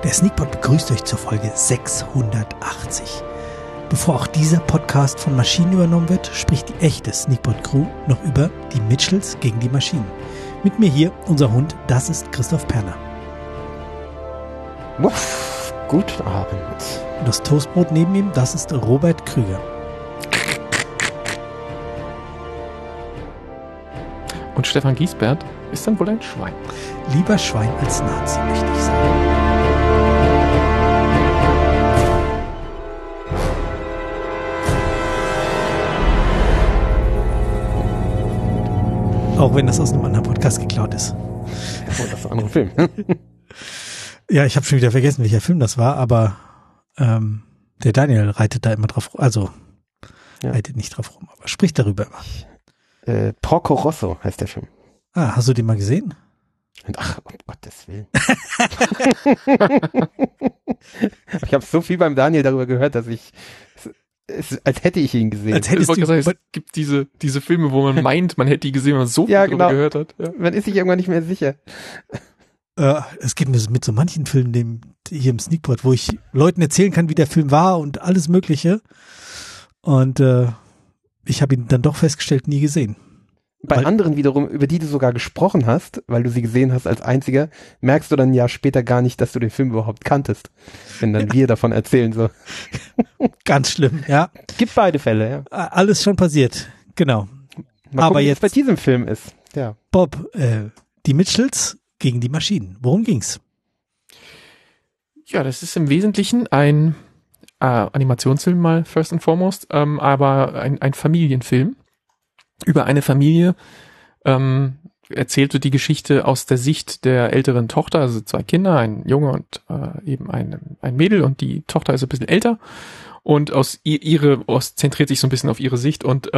Der Sneakpot begrüßt euch zur Folge 680. Bevor auch dieser Podcast von Maschinen übernommen wird, spricht die echte Sneakpot-Crew noch über die Mitchells gegen die Maschinen. Mit mir hier unser Hund, das ist Christoph Perner. Wuff, guten Abend. Und das Toastbrot neben ihm, das ist Robert Krüger. Und Stefan Giesbert ist dann wohl ein Schwein. Lieber Schwein als Nazi, möchte ich sagen. Auch wenn das aus einem anderen Podcast geklaut ist. Oh, das ist ein anderer Film. Ja, ich habe schon wieder vergessen, welcher Film das war, aber der Daniel reitet da immer drauf, also reitet nicht drauf rum, aber spricht darüber immer. Porco Rosso heißt der Film. Ah, hast du den mal gesehen? Ach, um Gottes Willen. Ich habe so viel beim Daniel darüber gehört, dass als hätte ich ihn gesehen. Als hättest du gesagt, es gibt diese Filme, wo man meint, man hätte die gesehen, wenn man so viel darüber gehört hat. Ja. Man ist sich irgendwann nicht mehr sicher. Es geht mir mit so manchen Filmen hier im Sneakpot, wo ich Leuten erzählen kann, wie der Film war und alles Mögliche. Und ich habe ihn dann doch festgestellt, nie gesehen. Bei anderen wiederum, über die du sogar gesprochen hast, weil du sie gesehen hast als einziger, merkst du dann ein Jahr später gar nicht, dass du den Film überhaupt kanntest. Wenn dann wir davon erzählen, so. Ganz schlimm, ja. Gibt beide Fälle, ja. Alles schon passiert, genau. Mal Aber gucken, wie jetzt es bei diesem Film ist. Ja. Bob, die Mitchells gegen die Maschinen. Worum ging's? Ja, das ist im Wesentlichen ein Animationsfilm mal first and foremost, aber ein Familienfilm. Über eine Familie erzählt wird die Geschichte aus der Sicht der älteren Tochter, also 2 Kinder, ein Junge und eben ein Mädel, und die Tochter ist ein bisschen älter und zentriert sich so ein bisschen auf ihre Sicht, und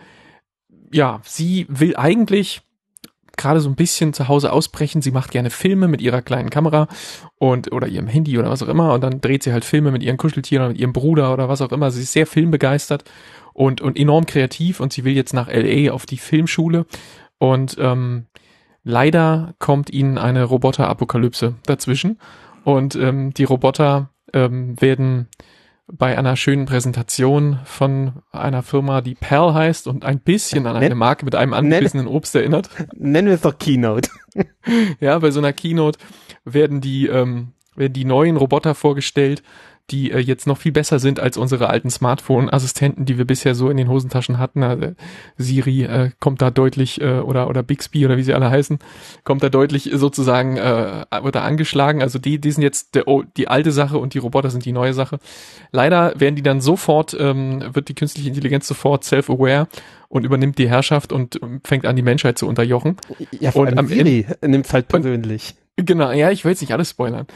sie will eigentlich gerade so ein bisschen zu Hause ausbrechen. Sie macht gerne Filme mit ihrer kleinen Kamera oder ihrem Handy oder was auch immer, und dann dreht sie halt Filme mit ihren Kuscheltieren oder mit ihrem Bruder oder was auch immer. Sie ist sehr filmbegeistert und enorm kreativ, und sie will jetzt nach LA auf die Filmschule, und leider kommt ihnen eine Roboterapokalypse dazwischen, und die Roboter werden bei einer schönen Präsentation von einer Firma, die Pal heißt und ein bisschen an eine Marke mit einem angebissenen Obst erinnert. Nennen wir es doch Keynote. Ja, bei so einer Keynote werden die neuen Roboter vorgestellt, die jetzt noch viel besser sind als unsere alten Smartphone-Assistenten, die wir bisher so in den Hosentaschen hatten. Also Siri kommt da deutlich, oder Bixby oder wie sie alle heißen, kommt da deutlich sozusagen, wird da angeschlagen. Also die sind jetzt die alte Sache, und die Roboter sind die neue Sache. Leider werden die dann sofort, wird die künstliche Intelligenz sofort self-aware und übernimmt die Herrschaft und fängt an, die Menschheit zu unterjochen. Ja, vor allem Siri nimmt's halt persönlich. Genau, ja, ich will jetzt nicht alles spoilern.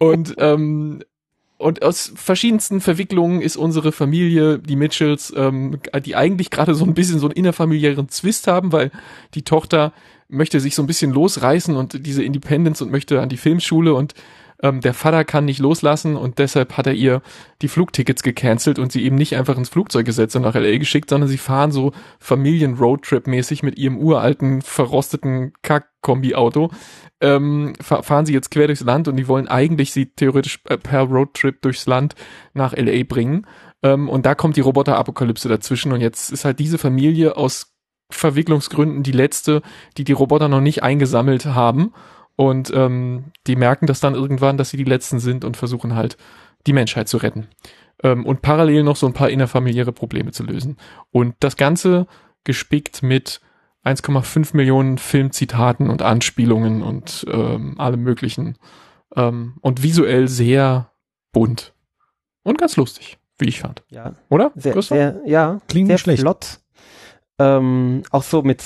Und aus verschiedensten Verwicklungen ist unsere Familie, die Mitchells, die eigentlich gerade so ein bisschen so einen innerfamiliären Zwist haben, weil die Tochter möchte sich so ein bisschen losreißen und diese Independence und möchte an die Filmschule, und der Vater kann nicht loslassen, und deshalb hat er ihr die Flugtickets gecancelt und sie eben nicht einfach ins Flugzeug gesetzt und nach LA geschickt, sondern sie fahren so Familien-Roadtrip-mäßig mit ihrem uralten, verrosteten Kack-Kombi-Auto. Fahren sie jetzt quer durchs Land, und die wollen eigentlich sie theoretisch per Roadtrip durchs Land nach LA bringen. Und da kommt die Roboterapokalypse dazwischen, und jetzt ist halt diese Familie aus Verwicklungsgründen die letzte, die Roboter noch nicht eingesammelt haben. Und die merken das dann irgendwann, dass sie die Letzten sind, und versuchen halt, die Menschheit zu retten. Und parallel noch so ein paar innerfamiliäre Probleme zu lösen. Und das Ganze gespickt mit 1,5 Millionen Filmzitaten und Anspielungen und allem Möglichen. Und visuell sehr bunt. Und ganz lustig, wie ich fand. Ja. Oder? Sehr, Gustav? Klingt sehr nicht schlecht. Flott. Auch so mit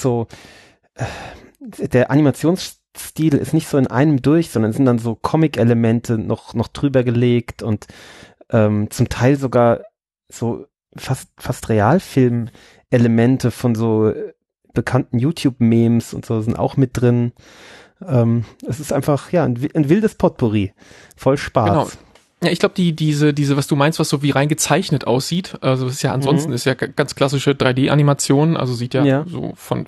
der Animationsstil ist nicht so in einem durch, sondern sind dann so Comic-Elemente noch drüber gelegt, und zum Teil sogar so fast Realfilm-Elemente von so bekannten YouTube-Memes und so sind auch mit drin. Es ist einfach, ein wildes Potpourri. Voll Spaß. Genau. Ja, ich glaube, diese, was du meinst, was so wie reingezeichnet aussieht, also das ist ja ansonsten ist ja ganz klassische 3D-Animation, also sieht ja so von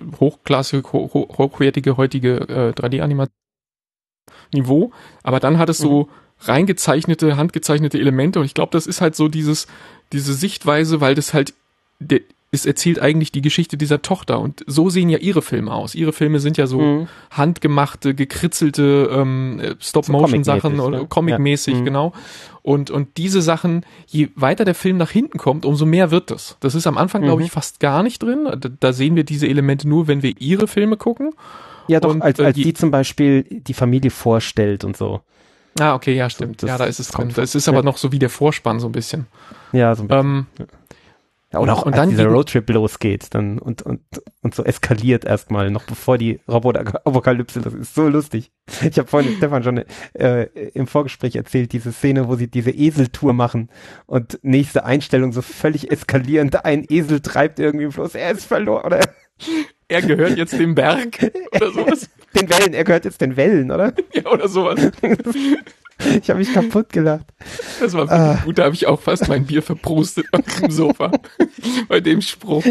hochwertige heutige 3D-Animation Niveau, aber dann hat es so reingezeichnete, handgezeichnete Elemente und ich glaube, das ist halt so diese Sichtweise, weil das halt, es erzählt eigentlich die Geschichte dieser Tochter und so sehen ja ihre Filme aus. Ihre Filme sind ja so handgemachte, gekritzelte Stop-Motion-Sachen so oder Comic-mäßig, genau. Und diese Sachen, je weiter der Film nach hinten kommt, umso mehr wird das. Das ist am Anfang, glaube ich, fast gar nicht drin. Da sehen wir diese Elemente nur, wenn wir ihre Filme gucken. Ja, doch, und, als die zum Beispiel die Familie vorstellt und so. Ah, okay, ja, stimmt. Ja, da ist es drin. Das ist aber noch so wie der Vorspann so ein bisschen. Ja, so ein bisschen. Ja, oder auch und als dann dieser Roadtrip losgeht dann und so eskaliert erstmal, noch bevor die Roboter-Apokalypse, das ist so lustig. Ich habe vorhin Stefan schon im Vorgespräch erzählt, diese Szene, wo sie diese Eseltour machen und nächste Einstellung so völlig eskalierend, ein Esel treibt irgendwie im Fluss, er ist verloren, oder? Er gehört jetzt dem Berg oder sowas. Den Wellen, er gehört jetzt den Wellen, oder? Ja, oder sowas. Ich habe mich kaputt gelacht. Das war wirklich gut, da habe ich auch fast mein Bier verprustet auf dem Sofa. Bei dem Spruch.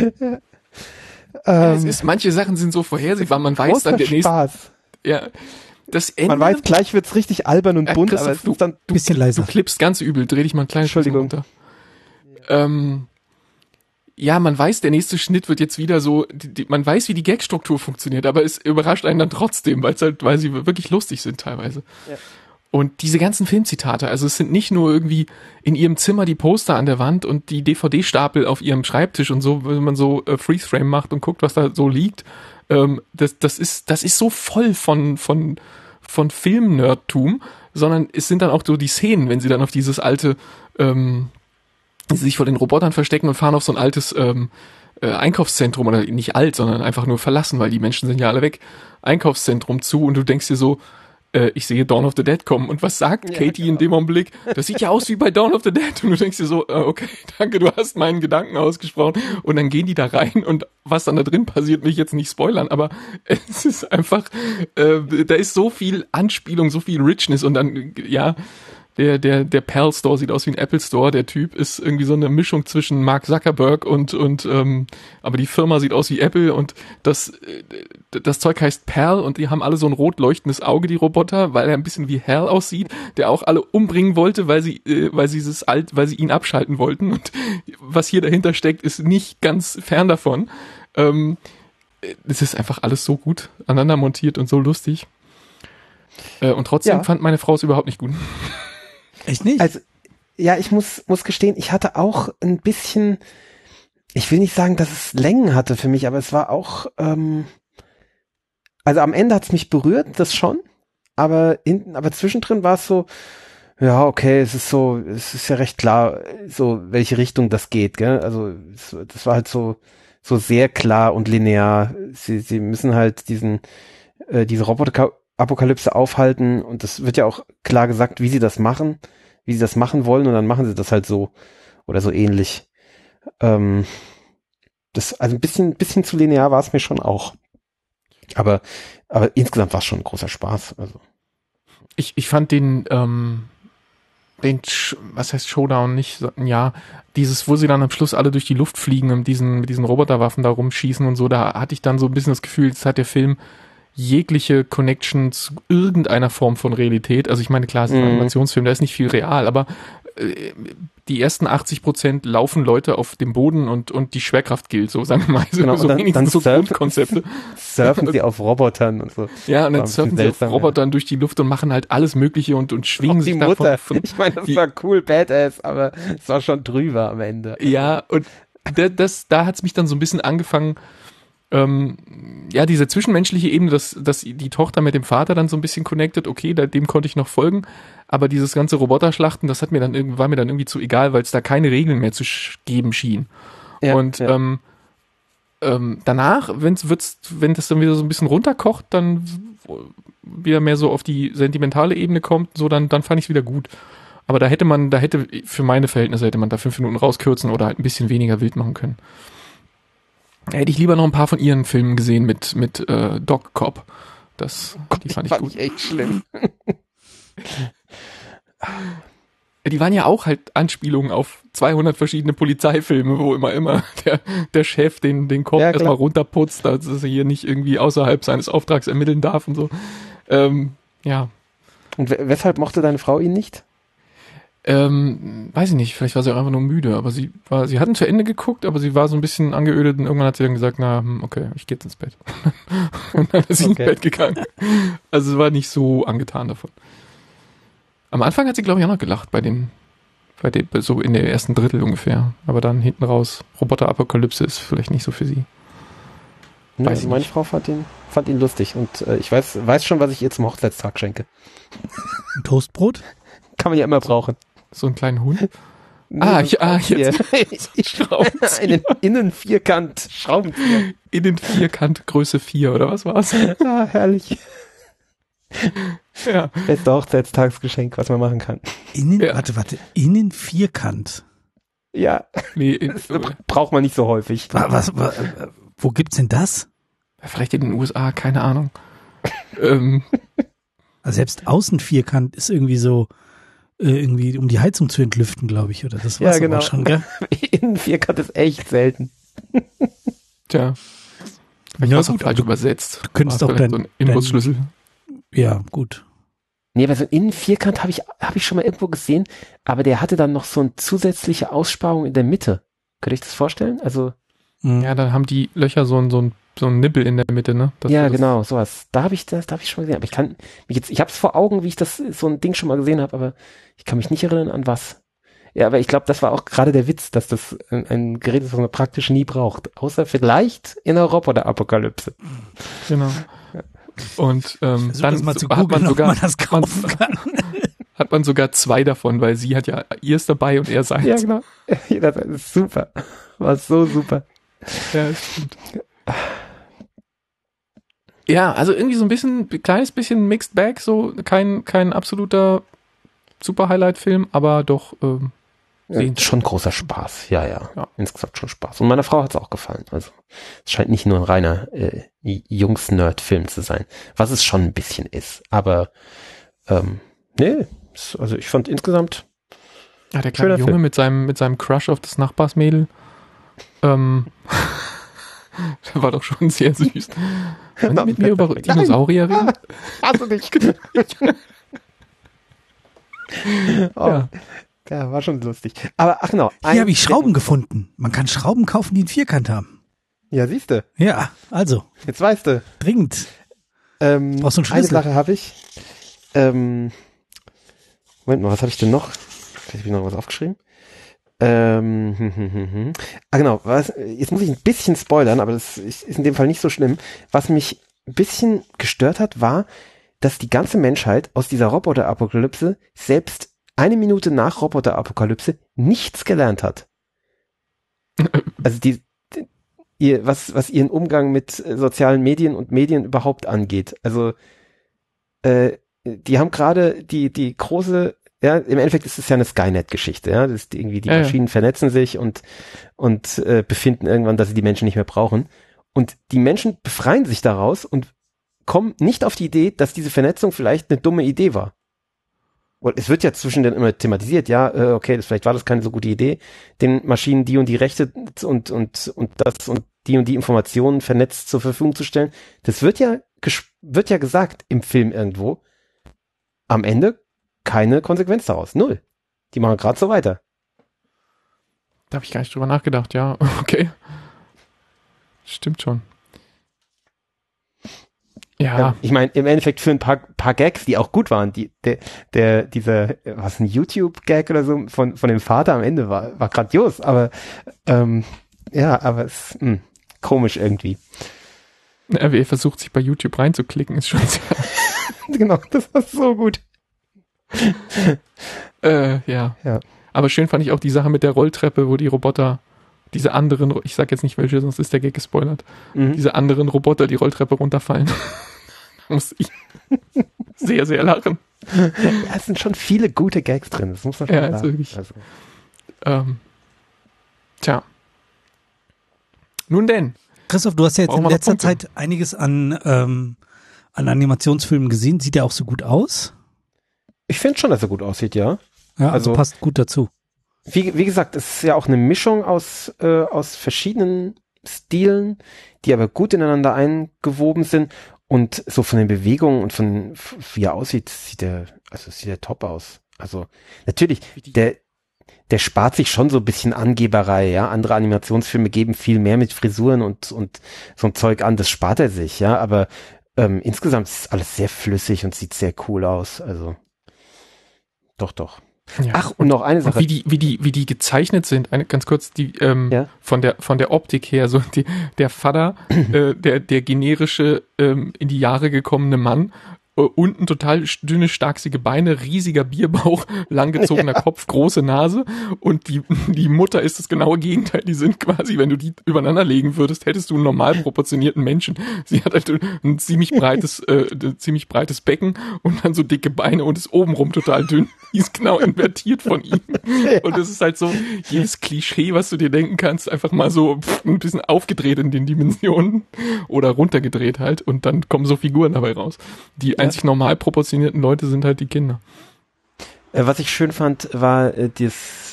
Manche Sachen sind so vorhersehbar, man weiß dann der nächste. Spaß. Ja. Das Ende. Man weiß, gleich wird's richtig albern und bunt, aber es ist dann ein bisschen leiser. Du klippst ganz übel, dreh dich mal ein kleines Entschuldigung. runter. Ja, man weiß, der nächste Schnitt wird jetzt wieder so, man weiß, wie die Gagstruktur funktioniert, aber es überrascht einen dann trotzdem, weil sie wirklich lustig sind teilweise. Ja. Und diese ganzen Filmzitate, also es sind nicht nur irgendwie in ihrem Zimmer die Poster an der Wand und die DVD-Stapel auf ihrem Schreibtisch und so, wenn man so Freeze-Frame macht und guckt, was da so liegt. Das ist so voll von Film-Nerdtum, sondern es sind dann auch so die Szenen, wenn sie dann auf dieses alte, sie sich vor den Robotern verstecken und fahren auf so ein altes Einkaufszentrum, oder nicht alt, sondern einfach nur verlassen, weil die Menschen sind ja alle weg, Einkaufszentrum zu und du denkst dir so, ich sehe Dawn of the Dead kommen. Und was sagt Katie in dem Augenblick? Das sieht ja aus wie bei Dawn of the Dead. Und du denkst dir so, okay, danke, du hast meinen Gedanken ausgesprochen. Und dann gehen die da rein und was dann da drin passiert, will ich jetzt nicht spoilern, aber es ist einfach, da ist so viel Anspielung, so viel Richness und dann, ja, der Pal Store sieht aus wie ein Apple Store. Der Typ ist irgendwie so eine Mischung zwischen Mark Zuckerberg und aber die Firma sieht aus wie Apple und das Zeug heißt Pal und die haben alle so ein rot leuchtendes Auge, die Roboter, weil er ein bisschen wie Hal aussieht, der auch alle umbringen wollte, weil sie ihn abschalten wollten und was hier dahinter steckt, ist nicht ganz fern davon. Es ist einfach alles so gut aneinander montiert und so lustig. Und trotzdem fand meine Frau es überhaupt nicht gut. Echt nicht? Also, ja, ich muss gestehen, ich hatte auch ein bisschen, ich will nicht sagen, dass es Längen hatte für mich, aber es war auch, also am Ende hat es mich berührt, das schon, aber zwischendrin war es so, ja, okay, es ist ja recht klar, so welche Richtung das geht, gell? Also das war halt so sehr klar und linear. Sie müssen halt diese Roboter-Apokalypse aufhalten und das wird ja auch klar gesagt, wie sie das machen wollen und dann machen sie das halt so oder so ähnlich. Also ein bisschen zu linear war es mir schon auch. Aber insgesamt war es schon ein großer Spaß. Also ich fand den was heißt Showdown nicht, ja, dieses, wo sie dann am Schluss alle durch die Luft fliegen und mit diesen Roboterwaffen da rumschießen und so, da hatte ich dann so ein bisschen das Gefühl, jetzt hat der Film jegliche Connection zu irgendeiner Form von Realität. Also ich meine, klar, es ist ein Animationsfilm, da ist nicht viel real, aber die ersten 80% laufen Leute auf dem Boden und die Schwerkraft gilt, so sagen wir mal. Genau, so dann so Grundkonzepte. Surfen sie auf Robotern und so. Ja, und dann surfen sie auf Robotern durch die Luft und machen halt alles Mögliche und schwingen auch sich die Mutter. davon. Ich meine, das war cool, badass, aber es war schon drüber am Ende. Ja, und da hat's mich dann so ein bisschen angefangen, diese zwischenmenschliche Ebene, dass die Tochter mit dem Vater dann so ein bisschen connected, okay, dem konnte ich noch folgen, aber dieses ganze Roboterschlachten, das war mir dann irgendwie zu egal, weil es da keine Regeln mehr zu geben schien. Ja, und danach, wenn das dann wieder so ein bisschen runterkocht, dann wieder mehr so auf die sentimentale Ebene kommt, so dann fand ich es wieder gut. Aber da hätte für meine Verhältnisse hätte man da 5 Minuten rauskürzen oder halt ein bisschen weniger wild machen können. Hätte ich lieber noch ein paar von ihren Filmen gesehen mit Doc Cop. Die fand ich gut. Echt schlimm. Die waren ja auch halt Anspielungen auf 200 verschiedene Polizeifilme, wo immer der Chef den Cop erstmal runterputzt, dass er hier nicht irgendwie außerhalb seines Auftrags ermitteln darf und so. Ja. Und weshalb mochte deine Frau ihn nicht? Weiß ich nicht, vielleicht war sie auch einfach nur müde, aber sie hatten zu Ende geguckt, aber sie war so ein bisschen angeödet und irgendwann hat sie dann gesagt, okay, ich gehe jetzt ins Bett. Und dann ist sie ins Bett gegangen. Also sie war nicht so angetan davon. Am Anfang hat sie, glaube ich, auch noch gelacht bei dem, so in der ersten Drittel ungefähr. Aber dann hinten raus, Roboter-Apokalypse ist vielleicht nicht so für sie. Ja, also meine Frau fand ihn lustig und ich weiß schon, was ich ihr zum Hochzeitstag schenke. Ein Toastbrot? Kann man ja immer brauchen. So einen kleinen Hund? Jetzt. Schraubenzieher. Einen Innenvierkant Schraubenzieher. Innenvierkant Größe 4, oder was war's? Ah, herrlich. Ja. Beste Hochzeitstagsgeschenk, was man machen kann. Warte, Innenvierkant. Ja. Nee, Braucht man nicht so häufig. Wo gibt's denn das? vielleicht in den USA, keine Ahnung. Also selbst Außenvierkant ist irgendwie so, irgendwie um die Heizung zu entlüften, glaube ich, oder? Das war's genau. aber schon, gell? Innenvierkant ist echt selten. Tja. Vielleicht war es falsch übersetzt. Du könntest War auch vielleicht so ein Inbusschlüssel. Ja, gut. Nee, aber so einen Innenvierkant hab ich schon mal irgendwo gesehen, aber der hatte dann noch so eine zusätzliche Aussparung in der Mitte. Könnt ihr euch das vorstellen? Also Ja, dann haben die Löcher so ein Nippel in der Mitte, ne? Genau, sowas. Da habe ich schon mal gesehen. Aber ich hab's vor Augen, wie ich so ein Ding schon mal gesehen habe, aber ich kann mich nicht erinnern, an was. Ja, aber ich glaube, das war auch gerade der Witz, dass das ein Gerät ist, was man praktisch nie braucht. Außer vielleicht in der Roboter-Apokalypse. Genau. Ja. Und dann mal zu hat man sogar, man das kaufen kann. hat man sogar 2 davon, weil sie hat ja ihrs dabei und er seins. Ja, genau. Ja, das ist super. War so super. Ja, das stimmt. Ja, also irgendwie so kleines bisschen Mixed Bag, so kein absoluter super Highlight-Film, aber doch schon großer Spaß, ja. Insgesamt schon Spaß. Und meiner Frau hat es auch gefallen. Also es scheint nicht nur ein reiner Jungs-Nerd-Film zu sein, was es schon ein bisschen ist. Aber also ich fand insgesamt der kleine Junge mit seinem Crush auf das Nachbarsmädel, der war doch schon sehr süß. Wollen Sie mit mir über Dinosaurier reden? Hast du nicht. Ja, war schon lustig. Aber ach genau. Hier habe ich Schrauben gefunden. Man kann Schrauben kaufen, die einen Vierkant haben. Ja, siehste. Ja, also. Jetzt weißt du. Dringend. Brauchst du einen Schlüssel? Eine Sache habe ich. Moment mal, was habe ich denn noch? Vielleicht habe ich noch was aufgeschrieben. Genau, jetzt muss ich ein bisschen spoilern, aber das ist in dem Fall nicht so schlimm. Was mich ein bisschen gestört hat, war, dass die ganze Menschheit aus dieser Roboter-Apokalypse selbst 1 Minute nach Roboter-Apokalypse nichts gelernt hat. Also was ihren Umgang mit sozialen Medien und Medien überhaupt angeht. Also die haben gerade die große, ja, im Endeffekt ist es ja eine Skynet-Geschichte, ja, das ist irgendwie die Maschinen vernetzen sich und befinden irgendwann, dass sie die Menschen nicht mehr brauchen. Und die Menschen befreien sich daraus und kommen nicht auf die Idee, dass diese Vernetzung vielleicht eine dumme Idee war. Und es wird ja zwischendurch immer thematisiert, okay, vielleicht war das keine so gute Idee, den Maschinen die und die Rechte und die und die Informationen vernetzt zur Verfügung zu stellen. Das wird ja gesagt im Film irgendwo. Am Ende keine Konsequenz daraus. 0. Die machen gerade so weiter. Da habe ich gar nicht drüber nachgedacht, ja. Okay. Stimmt schon. Ja. Ich meine, im Endeffekt für ein paar Gags, die auch gut waren, dieser, was ein YouTube-Gag oder so von dem Vater am Ende war grandios, aber aber es komisch irgendwie. RWE versucht sich bei YouTube reinzuklicken, ist schon sehr genau, das war so gut. Ja. Aber schön fand ich auch die Sache mit der Rolltreppe, wo die Roboter, diese anderen, ich sag jetzt nicht welche, sonst ist der Gag gespoilert, diese anderen Roboter die Rolltreppe runterfallen. Da musste ich sehr, sehr lachen. Ja, es sind schon viele gute Gags drin, das muss man schon sagen. Wirklich. Also. Tja. Nun denn. Christoph, du hast ja jetzt in letzter Zeit einiges an Animationsfilmen gesehen. Sieht der auch so gut aus? Ich finde schon, dass er gut aussieht, ja. Ja, also passt gut dazu. Wie gesagt, es ist ja auch eine Mischung aus verschiedenen Stilen, die aber gut ineinander eingewoben sind und so von den Bewegungen und von wie er aussieht, sieht er Also es sieht ja top aus. Also natürlich, der spart sich schon so ein bisschen Angeberei, ja. Andere Animationsfilme geben viel mehr mit Frisuren und so ein Zeug an, das spart er sich, ja. Aber insgesamt ist alles sehr flüssig und sieht sehr cool aus. Also doch. Ja. Ach, und noch eine Sache. Wie die gezeichnet sind, ganz kurz, die von der Optik her, so der Vater, der generische in die Jahre gekommene Mann, unten total dünne, starksige Beine, riesiger Bierbauch, langgezogener Kopf, große Nase, und die Mutter ist das genaue Gegenteil. Die sind quasi, wenn du die übereinander legen würdest, hättest du einen normal proportionierten Menschen. Sie hat halt ein ziemlich breites Becken und dann so dicke Beine und ist obenrum total dünn. Die ist genau invertiert von ihm. Und das ist halt so jedes Klischee, was du dir denken kannst, einfach mal so ein bisschen aufgedreht in den Dimensionen oder runtergedreht halt, und dann kommen so Figuren dabei raus. Die einzig normal proportionierten Leute sind halt die Kinder. Was ich schön fand, war die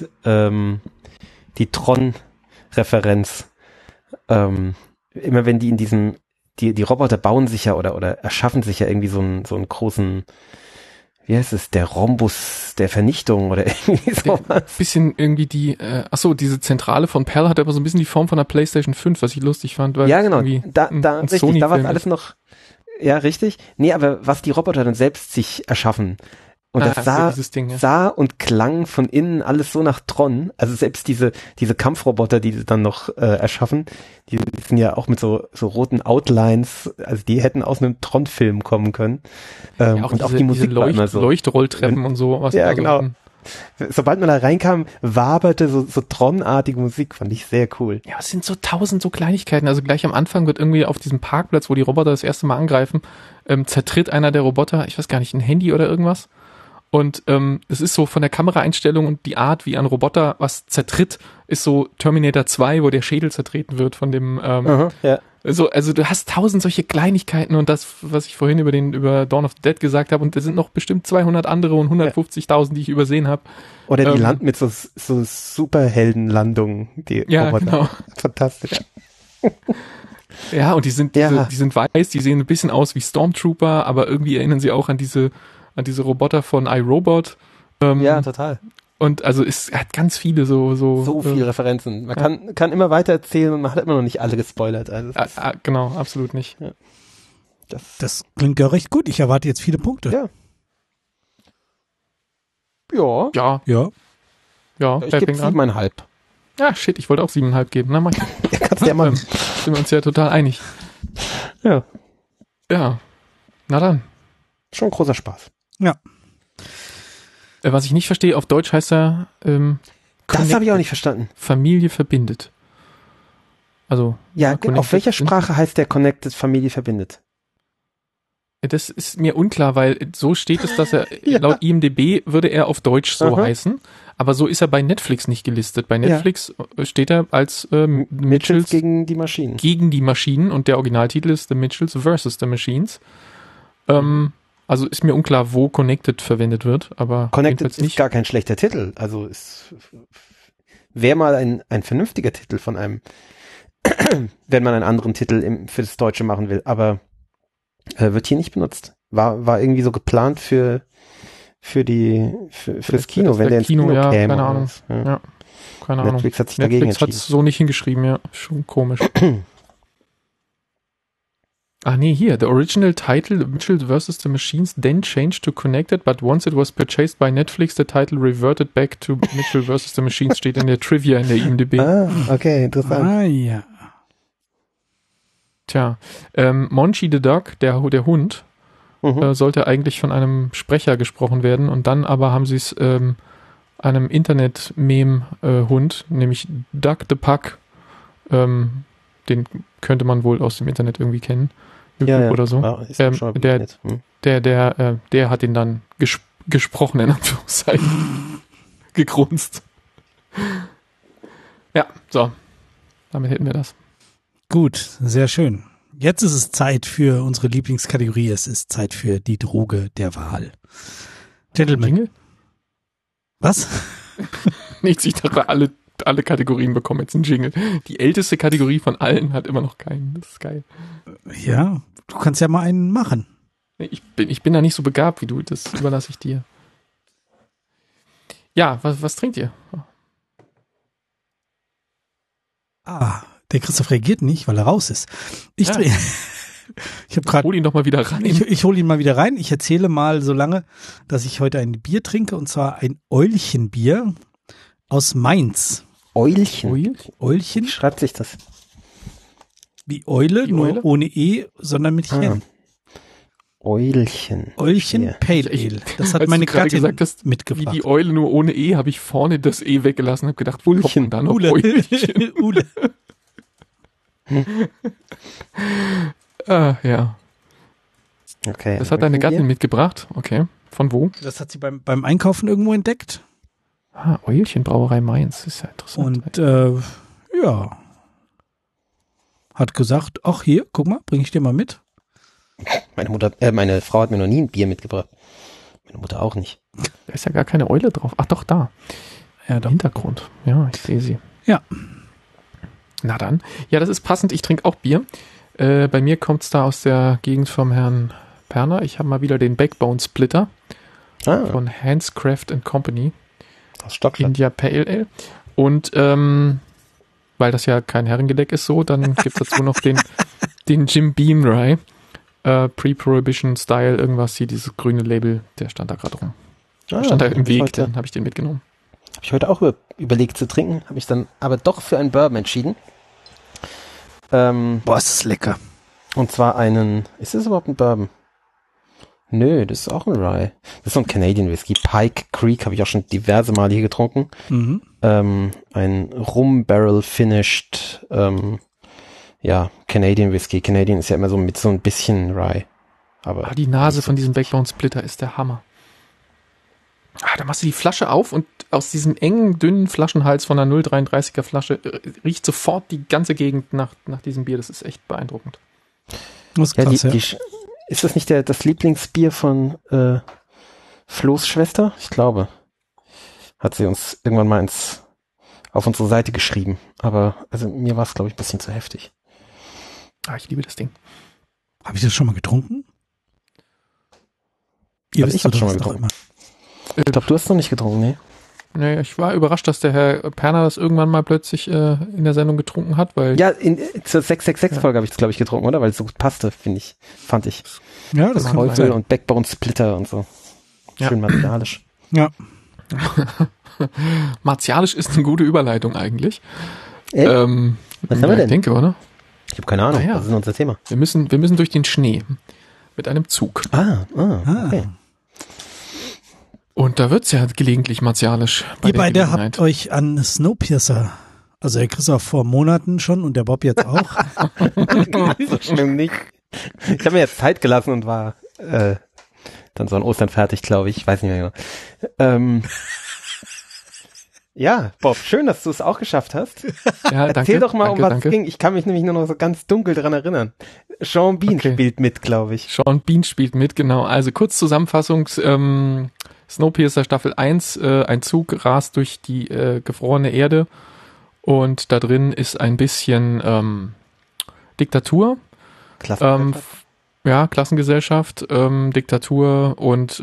Tron-Referenz. Immer wenn die in diesem, die Roboter bauen sich ja oder erschaffen sich ja irgendwie so einen großen, wie heißt es, der Rhombus der Vernichtung oder irgendwie sowas. Bisschen irgendwie diese Zentrale von Pell hat aber so ein bisschen die Form von einer PlayStation 5, was ich lustig fand. Weil ja, genau. Da war es alles noch. Ja, richtig. Nee, aber was die Roboter dann selbst sich erschaffen. Und das sah und klang von innen alles so nach Tron. Also selbst diese Kampfroboter, die sie dann noch erschaffen, die sind ja auch mit so roten Outlines, also die hätten aus einem Tron-Film kommen können. Und auch die Musik war immer so. Leuchtrolltreppen und so. Was ja, genau. Sobald man da reinkam, waberte so Tron-artige Musik, fand ich sehr cool. Ja, es sind so 1000 so Kleinigkeiten. Also gleich am Anfang wird irgendwie auf diesem Parkplatz, wo die Roboter das erste Mal angreifen, zertritt einer der Roboter, ich weiß gar nicht, ein Handy oder irgendwas. Und es ist so von der Kameraeinstellung und die Art, wie ein Roboter was zertritt, ist so Terminator 2, wo der Schädel zertreten wird von dem ja. Also du hast 1000 solche Kleinigkeiten, und das, was ich vorhin über Dawn of the Dead gesagt habe, und da sind noch bestimmt 200 andere und 150.000, die ich übersehen habe. Oder die landen mit so Superheldenlandungen, die Roboter. Genau. Fantastisch. Ja, und die sind weiß, die sehen ein bisschen aus wie Stormtrooper, aber irgendwie erinnern sie auch an diese Roboter von iRobot. Ja, total. Und also es hat ganz viele so viele Referenzen. Man kann immer weiter erzählen und man hat immer noch nicht alle gespoilert. Also genau, absolut nicht. Ja. Das klingt ja recht gut. Ich erwarte jetzt viele Punkte. Ja. Ja. Ich gebe 7,5. Ja, shit, ich wollte auch 7,5 geben. Na, mach ich. Ja, kannst du ja machen. Sind wir uns ja total einig. Ja. Ja. Na dann. Schon großer Spaß. Ja. Was ich nicht verstehe, auf Deutsch heißt er das habe ich auch nicht verstanden. Familie verbindet. Also ja, auf welcher Sprache heißt der Connected Familie verbindet? Das ist mir unklar, weil so steht es, dass er laut IMDb würde er auf Deutsch so heißen, aber so ist er bei Netflix nicht gelistet. Bei Netflix steht er als Mitchells gegen die Maschinen. Gegen die Maschinen, und der Originaltitel ist The Mitchells versus the Machines. Also ist mir unklar, wo Connected verwendet wird, aber Connected ist gar kein schlechter Titel. Also wäre mal ein vernünftiger Titel von einem, wenn man einen anderen Titel für das Deutsche machen will, aber wird hier nicht benutzt. War irgendwie so geplant für das Kino, wenn der ins Kino käme. Keine Ahnung. Ja, keine Ahnung. Netflix hat sich dagegen entschieden. Netflix hat es so nicht hingeschrieben, ja. Schon komisch. Hier, the original title, The Mitchells vs. the Machines, then changed to Connected, but once it was purchased by Netflix, the title reverted back to Mitchells vs. the Machines, steht in der Trivia in der IMDb. Okay, interessant. Ja. Tja, Monchi the Dog, der Hund, sollte eigentlich von einem Sprecher gesprochen werden, und dann aber haben sie es einem Internet-Meme-Hund, nämlich Duck the Puck, den könnte man wohl aus dem Internet irgendwie kennen. YouTube oder so. Der hat ihn dann gesprochen, in Anführungszeichen. Gegrunzt. Ja, so. Damit hätten wir das. Gut, sehr schön. Jetzt ist es Zeit für unsere Lieblingskategorie. Es ist Zeit für die Droge der Wahl. Gentlemen. Jingle? Was? Nichts, ich dachte, alle Kategorien bekommen jetzt einen Jingle. Die älteste Kategorie von allen hat immer noch keinen. Das ist geil. Ja, du kannst ja mal einen machen. Ich bin da nicht so begabt wie du. Das überlasse ich dir. Ja, was trinkt ihr? Der Christoph reagiert nicht, weil er raus ist. Ich habe gerade. Hol ihn doch mal wieder rein. Ich hole ihn mal wieder rein. Ich erzähle mal so lange, dass ich heute ein Bier trinke, und zwar ein Eulchenbier aus Mainz. Eulchen? Eulchen? Wie schreibt sich das? Wie Eule, Wie nur Eule? ohne E, sondern mit Chen. Eulchen. Eulchen Ja. Pale Ale. Das hat Als meine du gerade Gattin gesagt hast, wie mitgebracht. die Eule nur ohne E, habe ich vorne das E weggelassen und habe gedacht, wo kommt man da noch Ule. Eulchen? Ule. Ja. Okay. Das hat deine Gattin mitgebracht. Okay. Von wo? Das hat sie beim Einkaufen irgendwo entdeckt. Eulchen Brauerei Mainz. Ist ja interessant. Und ja. Hat gesagt, ach hier, guck mal, bring ich dir mal mit. Meine Frau hat mir noch nie ein Bier mitgebracht. Meine Mutter auch nicht. Da ist ja gar keine Eule drauf. Ach doch, da. Ja, Im Hintergrund. Ja, ich sehe sie. Ja. Na dann. Ja, das ist passend. Ich trinke auch Bier. Bei mir kommt es da aus der Gegend vom Herrn Perner. Ich habe mal wieder den Backbone Splitter von Handcraft Company. Aus Stockstadt. India Pale Ale. Und weil das ja kein Herrengedeck ist so, dann gibt es dazu noch den Jim Beam Rye. Pre-Prohibition Style, irgendwas hier, dieses grüne Label, der stand da gerade rum. Stand da im Weg, dann habe ich den mitgenommen. Habe ich heute auch überlegt zu trinken, habe ich dann aber doch für einen Bourbon entschieden. Boah, ist das lecker. Und zwar ist das überhaupt ein Bourbon? Nö, das ist auch ein Rye. Das ist so ein Canadian Whisky. Pike Creek habe ich auch schon diverse Male hier getrunken. Mhm. Ein Rum-Barrel-Finished, Canadian Whisky. Canadian ist ja immer so mit so ein bisschen Rye. Aber Die Nase von diesem Backbone Splitter ist der Hammer. Da machst du die Flasche auf und aus diesem engen, dünnen Flaschenhals von einer 0,33er Flasche riecht sofort die ganze Gegend nach diesem Bier. Das ist echt beeindruckend. Das ist krass, ist das nicht das Lieblingsbier von Flo's Schwester? Ich glaube. Hat sie uns irgendwann mal auf unsere Seite geschrieben. Aber also mir war es, glaube ich, ein bisschen zu heftig. Ich liebe das Ding. Habe ich das schon mal getrunken? Ihr Also ich habe schon mal getrunken. Ich glaube, du hast es noch nicht getrunken, ne? Nee, ich war überrascht, dass der Herr Perner das irgendwann mal plötzlich in der Sendung getrunken hat, weil... Ja, zur 666-Folge habe ich es, glaube ich, getrunken, oder? Weil es so gut passte, fand ich. Ja, das kann sein. sein. Und Backbone Splitter und so. Schön martialisch. Ja. Martialisch ist eine gute Überleitung eigentlich. Was haben wir denn? Ich denke, oder? Ich habe keine Ahnung, ja. was ist denn unser Thema? Wir müssen durch den Schnee mit einem Zug. Okay. Und da wird's ja gelegentlich martialisch. Ihr beide habt euch an Snowpiercer, also der Christoph vor Monaten schon und der Bob jetzt auch. So schlimm nicht. Ich habe mir jetzt Zeit gelassen und war dann so an Ostern fertig, glaube ich. Ich weiß nicht mehr genau. Ja, Bob, schön, dass du es auch geschafft hast. Ja, Erzähl doch mal, um was es ging. Ich kann mich nämlich nur noch so ganz dunkel dran erinnern. Sean Bean spielt mit, glaube ich. Sean Bean spielt mit, genau. Also kurz Zusammenfassung, Snowpiercer Staffel 1, ein Zug rast durch die gefrorene Erde und da drin ist ein bisschen Diktatur. Klassengesellschaft, Diktatur und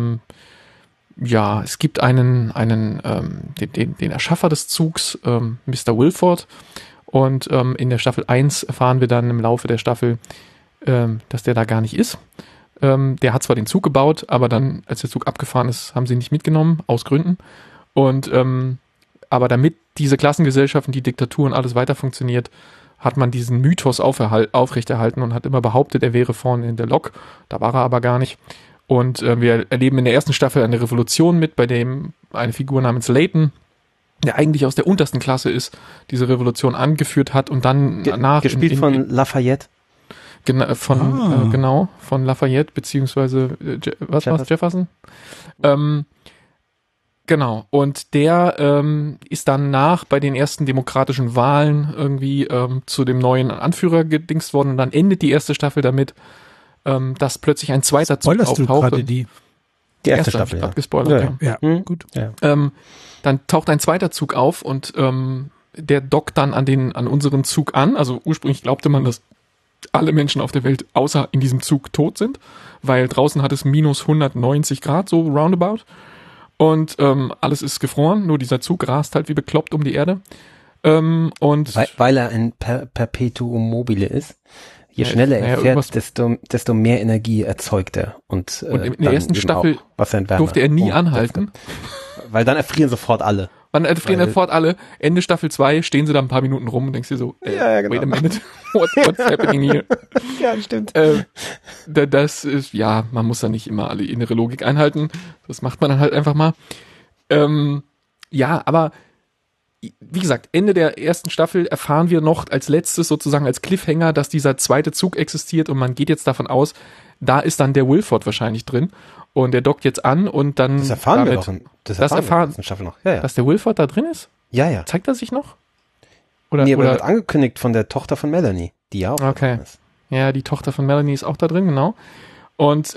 es gibt den Erschaffer des Zugs, Mr. Wilford, und in der Staffel 1 erfahren wir dann im Laufe der Staffel, dass der da gar nicht ist. Der hat zwar den Zug gebaut, aber dann, als der Zug abgefahren ist, haben sie ihn nicht mitgenommen, aus Gründen. Und aber damit diese Klassengesellschaft und die Diktatur und alles weiter funktioniert, hat man diesen Mythos aufrechterhalten und hat immer behauptet, er wäre vorne in der Lok. Da war er aber gar nicht. Und wir erleben in der ersten Staffel eine Revolution mit, bei dem eine Figur namens Layton, der eigentlich aus der untersten Klasse ist, diese Revolution angeführt hat und dann gespielt von Lafayette. Von Lafayette, beziehungsweise Jefferson? Genau, und der ist dann bei den ersten demokratischen Wahlen irgendwie zu dem neuen Anführer gedingst worden und dann endet die erste Staffel damit, dass plötzlich ein zweiter Zug auftaucht. Du gerade die erste Staffel, ja. Gespoilert, ja. Gut. Ja. Dann taucht ein zweiter Zug auf und der dockt dann an unseren Zug an. Also ursprünglich glaubte man, dass alle Menschen auf der Welt außer in diesem Zug tot sind, weil draußen hat es minus 190 Grad, so roundabout. Und alles ist gefroren, nur dieser Zug rast halt wie bekloppt um die Erde. Und weil er ein Perpetuum mobile ist. Je schneller er fährt, desto mehr Energie erzeugt er. Und in der ersten Staffel auch, durfte er nie anhalten. Weil dann erfrieren sofort alle. Wann erfrieren sofort alle? Ende Staffel 2 stehen sie da ein paar Minuten rum und denkst dir so, genau. Wait a minute, what's happening here? Ja, stimmt. Das ist, ja, man muss da nicht immer alle innere Logik einhalten. Das macht man dann halt einfach mal. Ja, aber wie gesagt, Ende der ersten Staffel erfahren wir noch als letztes sozusagen als Cliffhanger, dass dieser zweite Zug existiert und man geht jetzt davon aus, da ist dann der Wilford wahrscheinlich drin und der dockt jetzt an und dann... Das erfahren wir doch. Das erfahren wir in Staffel noch. Ja. Dass der Wilford da drin ist? Ja. Zeigt er sich noch? Aber wird angekündigt von der Tochter von Melanie, die ja auch drin ist. Ja, die Tochter von Melanie ist auch da drin, genau. Und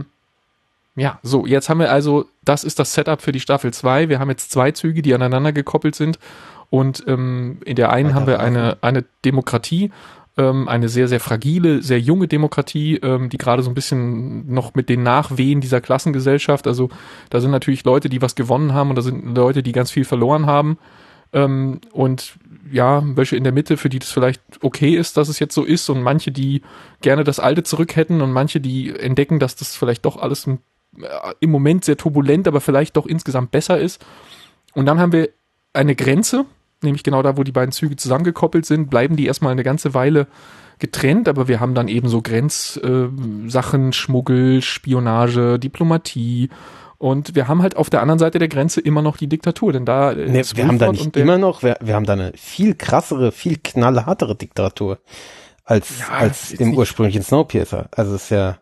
ja, so, jetzt haben wir also, das ist das Setup für die Staffel 2. Wir haben jetzt 2 Züge, die aneinander gekoppelt sind. Und in der einen haben wir eine Demokratie, eine sehr, sehr fragile, sehr junge Demokratie, die gerade so ein bisschen noch mit den Nachwehen dieser Klassengesellschaft, also da sind natürlich Leute, die was gewonnen haben und da sind Leute, die ganz viel verloren haben. Und ja, welche in der Mitte, für die das vielleicht okay ist, dass es jetzt so ist und manche, die gerne das Alte zurück hätten und manche, die entdecken, dass das vielleicht doch alles im Moment sehr turbulent, aber vielleicht doch insgesamt besser ist. Und dann haben wir eine Grenze, nämlich genau da, wo die beiden Züge zusammengekoppelt sind, bleiben die erstmal eine ganze Weile getrennt, aber wir haben dann eben so Grenzsachen, Schmuggel, Spionage, Diplomatie und wir haben halt auf der anderen Seite der Grenze immer noch die Diktatur, denn da wir haben da nicht immer noch, wir haben da eine viel krassere, viel knallhartere Diktatur als im ursprünglichen Snowpiercer. Also es ist ja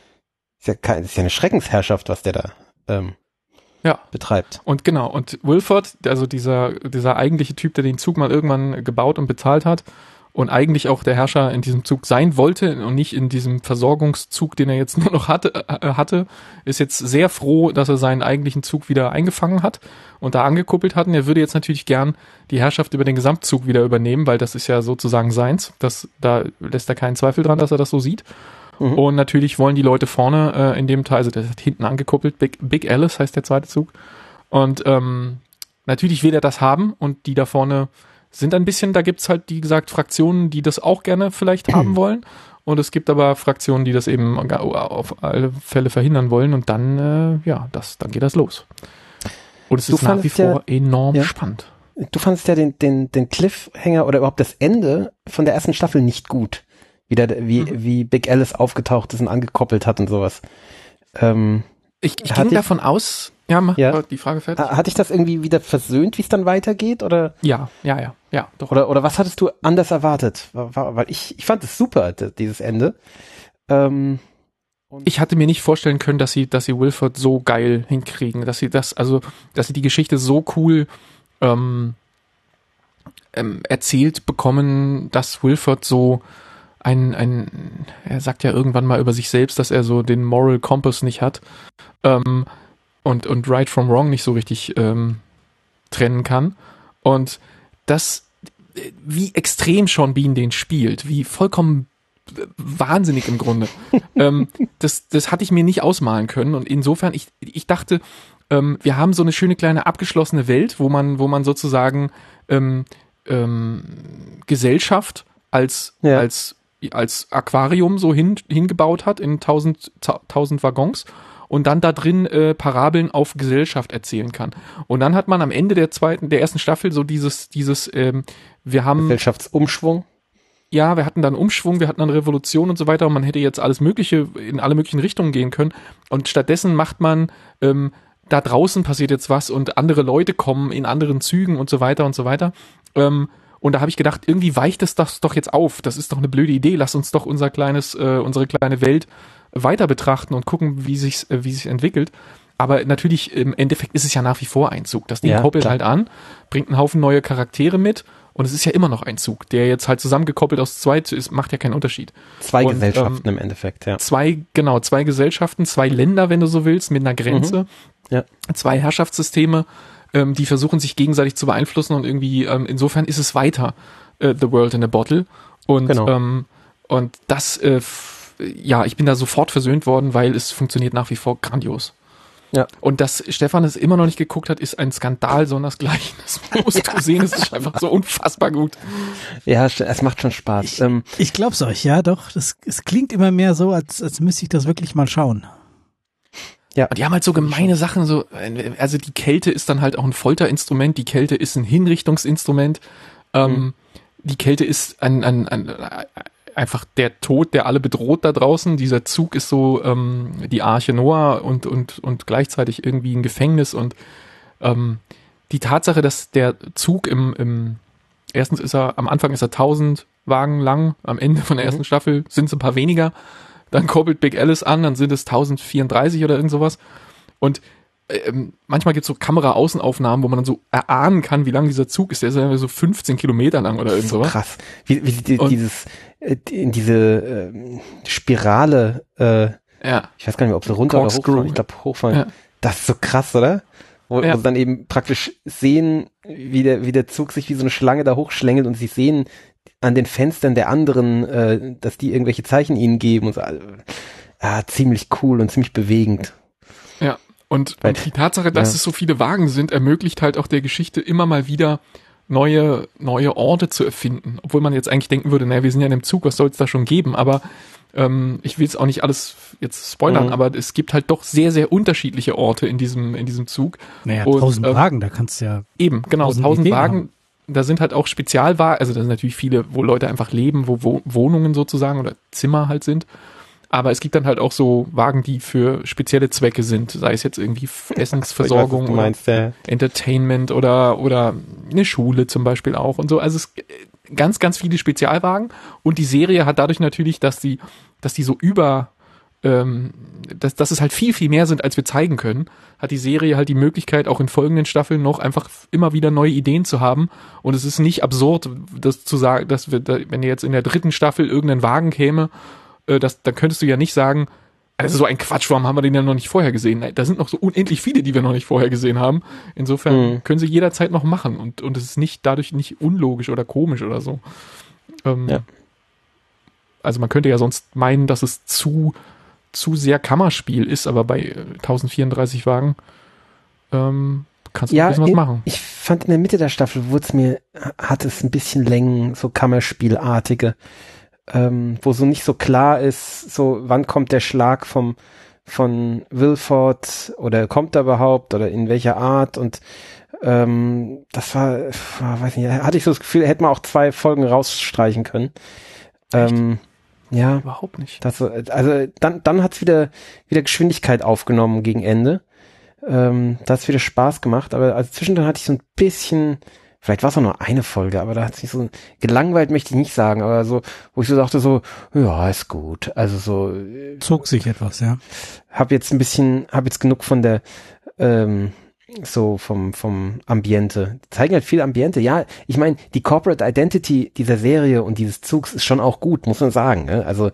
eine Schreckensherrschaft, was der da betreibt. Und genau, und Wilford, also dieser eigentliche Typ, der den Zug mal irgendwann gebaut und bezahlt hat und eigentlich auch der Herrscher in diesem Zug sein wollte und nicht in diesem Versorgungszug, den er jetzt nur noch hatte, ist jetzt sehr froh, dass er seinen eigentlichen Zug wieder eingefangen hat und da angekuppelt hat. Und er würde jetzt natürlich gern die Herrschaft über den Gesamtzug wieder übernehmen, weil das ist ja sozusagen seins. Da lässt er keinen Zweifel dran, dass er das so sieht. Mhm. Und natürlich wollen die Leute vorne in dem Teil, also der ist hinten angekuppelt, Big Alice heißt der zweite Zug. Und natürlich will er das haben und die da vorne sind ein bisschen, da gibt's halt, wie gesagt, Fraktionen, die das auch gerne vielleicht haben wollen. Und es gibt aber Fraktionen, die das eben auf alle Fälle verhindern wollen. Und dann, dann geht das los. Und es ist nach wie vor enorm spannend. Du fandest ja den Cliffhanger oder überhaupt das Ende von der ersten Staffel nicht gut. Wie Big Alice aufgetaucht ist und angekoppelt hat und sowas. Ich ging davon aus, die Frage fertig. Hatte ich das irgendwie wieder versöhnt, wie es dann weitergeht? Oder? Ja, doch. Oder was hattest du anders erwartet? Weil ich fand es super, dieses Ende. Ich hatte mir nicht vorstellen können, dass sie Wilford so geil hinkriegen, dass sie die Geschichte so cool erzählt bekommen, dass Wilford so er sagt ja irgendwann mal über sich selbst, dass er so den Moral Compass nicht hat und Right from Wrong nicht so richtig trennen kann. Und das, wie extrem Sean Bean den spielt, wie vollkommen wahnsinnig im Grunde, das hatte ich mir nicht ausmalen können. Und insofern, ich dachte, wir haben so eine schöne kleine abgeschlossene Welt, wo man sozusagen Gesellschaft als Aquarium so hingebaut hat in 1000 Waggons und dann da drin Parabeln auf Gesellschaft erzählen kann. Und dann hat man am Ende der ersten Staffel so dieses wir haben Gesellschaftsumschwung. Ja, wir hatten dann Umschwung, wir hatten dann Revolution und so weiter und man hätte jetzt alles Mögliche in alle möglichen Richtungen gehen können und stattdessen macht man da draußen passiert jetzt was und andere Leute kommen in anderen Zügen und so weiter und so weiter. Und da habe ich gedacht, irgendwie weicht es das doch jetzt auf. Das ist doch eine blöde Idee. Lass uns doch unsere kleine Welt weiter betrachten und gucken, wie sich entwickelt. Aber natürlich, im Endeffekt ist es ja nach wie vor ein Zug. Das Ding koppelt halt an, bringt einen Haufen neue Charaktere mit und es ist ja immer noch ein Zug, der jetzt halt zusammengekoppelt aus 2 ist, macht ja keinen Unterschied. 2 Gesellschaften im Endeffekt, ja. 2 Gesellschaften, 2 Länder, wenn du so willst, mit einer Grenze. Mhm. Ja. 2 Herrschaftssysteme, die versuchen sich gegenseitig zu beeinflussen und irgendwie, insofern ist es weiter The World in a Bottle. Und, und das, ich bin da sofort versöhnt worden, weil es funktioniert nach wie vor grandios. Ja. Und dass Stefan es immer noch nicht geguckt hat, ist ein Skandal, sondersgleichen. Das musst du sehen, es ist einfach so unfassbar gut. Ja, es macht schon Spaß. Ich glaub's euch, ja doch. Es klingt immer mehr so, als müsste ich das wirklich mal schauen. Ja. Und die haben halt so gemeine Sachen, so, also die Kälte ist dann halt auch ein Folterinstrument, die Kälte ist ein Hinrichtungsinstrument, die Kälte ist einfach der Tod, der alle bedroht da draußen. Dieser Zug ist so die Arche Noah und gleichzeitig irgendwie ein Gefängnis und die Tatsache, dass der Zug erstens ist am Anfang ist er 1000 Wagen lang, am Ende von der ersten Staffel sind es ein paar weniger. Dann koppelt Big Alice an, dann sind es 1034 oder irgend sowas. Und manchmal gibt es so Kamera-Außenaufnahmen, wo man dann so erahnen kann, wie lang dieser Zug ist. Der ist ja so 15 Kilometer lang oder irgend sowas. Krass. Wie diese Spirale, ich weiß gar nicht mehr, ob sie runter oder hochfahren. Ich glaube hochfahren. Ja. Das ist so krass, oder? Wo sie dann eben praktisch sehen, wie der Zug sich wie so eine Schlange da hochschlängelt und sie sehen an den Fenstern der anderen, dass die irgendwelche Zeichen ihnen geben und so. Ziemlich cool und ziemlich bewegend. Ja, und die Tatsache, dass es so viele Wagen sind, ermöglicht halt auch der Geschichte immer mal wieder neue Orte zu erfinden. Obwohl man jetzt eigentlich denken würde, naja, wir sind ja in einem Zug, was soll es da schon geben? Aber ich will es auch nicht alles jetzt spoilern, aber es gibt halt doch sehr, sehr unterschiedliche Orte in diesem Zug. Naja, 1000 Wagen, da kannst du ja... Eben, genau, 1000 Wagen. Haben. Da sind halt auch Spezialwagen, also da sind natürlich viele, wo Leute einfach leben, wo Wohnungen sozusagen oder Zimmer halt sind. Aber es gibt dann halt auch so Wagen, die für spezielle Zwecke sind, sei es jetzt irgendwie Essensversorgung oder Entertainment oder eine Schule zum Beispiel auch und so. Also es ganz, ganz viele Spezialwagen und die Serie hat dadurch natürlich, dass die so dass es halt viel, viel mehr sind, als wir zeigen können, hat die Serie halt die Möglichkeit, auch in folgenden Staffeln noch einfach immer wieder neue Ideen zu haben. Und es ist nicht absurd, das zu sagen, dass wenn jetzt in der 3. Staffel irgendein Wagen käme, dann könntest du ja nicht sagen, also so ein Quatsch, warum haben wir den ja noch nicht vorher gesehen? Da sind noch so unendlich viele, die wir noch nicht vorher gesehen haben. Insofern können sie jederzeit noch machen und es ist dadurch nicht unlogisch oder komisch oder so. Also man könnte ja sonst meinen, dass es zu sehr Kammerspiel ist, aber bei 1034 Wagen kannst du ein bisschen was machen. Ich fand in der Mitte der Staffel hat es ein bisschen Längen, so Kammerspielartige, wo so nicht so klar ist, so wann kommt der Schlag von Wilford oder kommt er überhaupt oder in welcher Art und das weiß nicht, hatte ich so das Gefühl, hätte man auch 2 Folgen rausstreichen können. Ja, überhaupt nicht. Also dann hat's wieder Geschwindigkeit aufgenommen gegen Ende. Da hat's wieder Spaß gemacht, aber also zwischendrin hatte ich so ein bisschen, vielleicht war es auch nur eine Folge, aber da hat sich so gelangweilt, möchte ich nicht sagen, aber so, wo ich so dachte so, ja, ist gut. Also so zog sich etwas, ja. Hab jetzt genug von der so vom Ambiente. Die zeigen halt viel Ambiente. Ja, ich meine, die Corporate Identity dieser Serie und dieses Zugs ist schon auch gut, muss man sagen. Ne? Also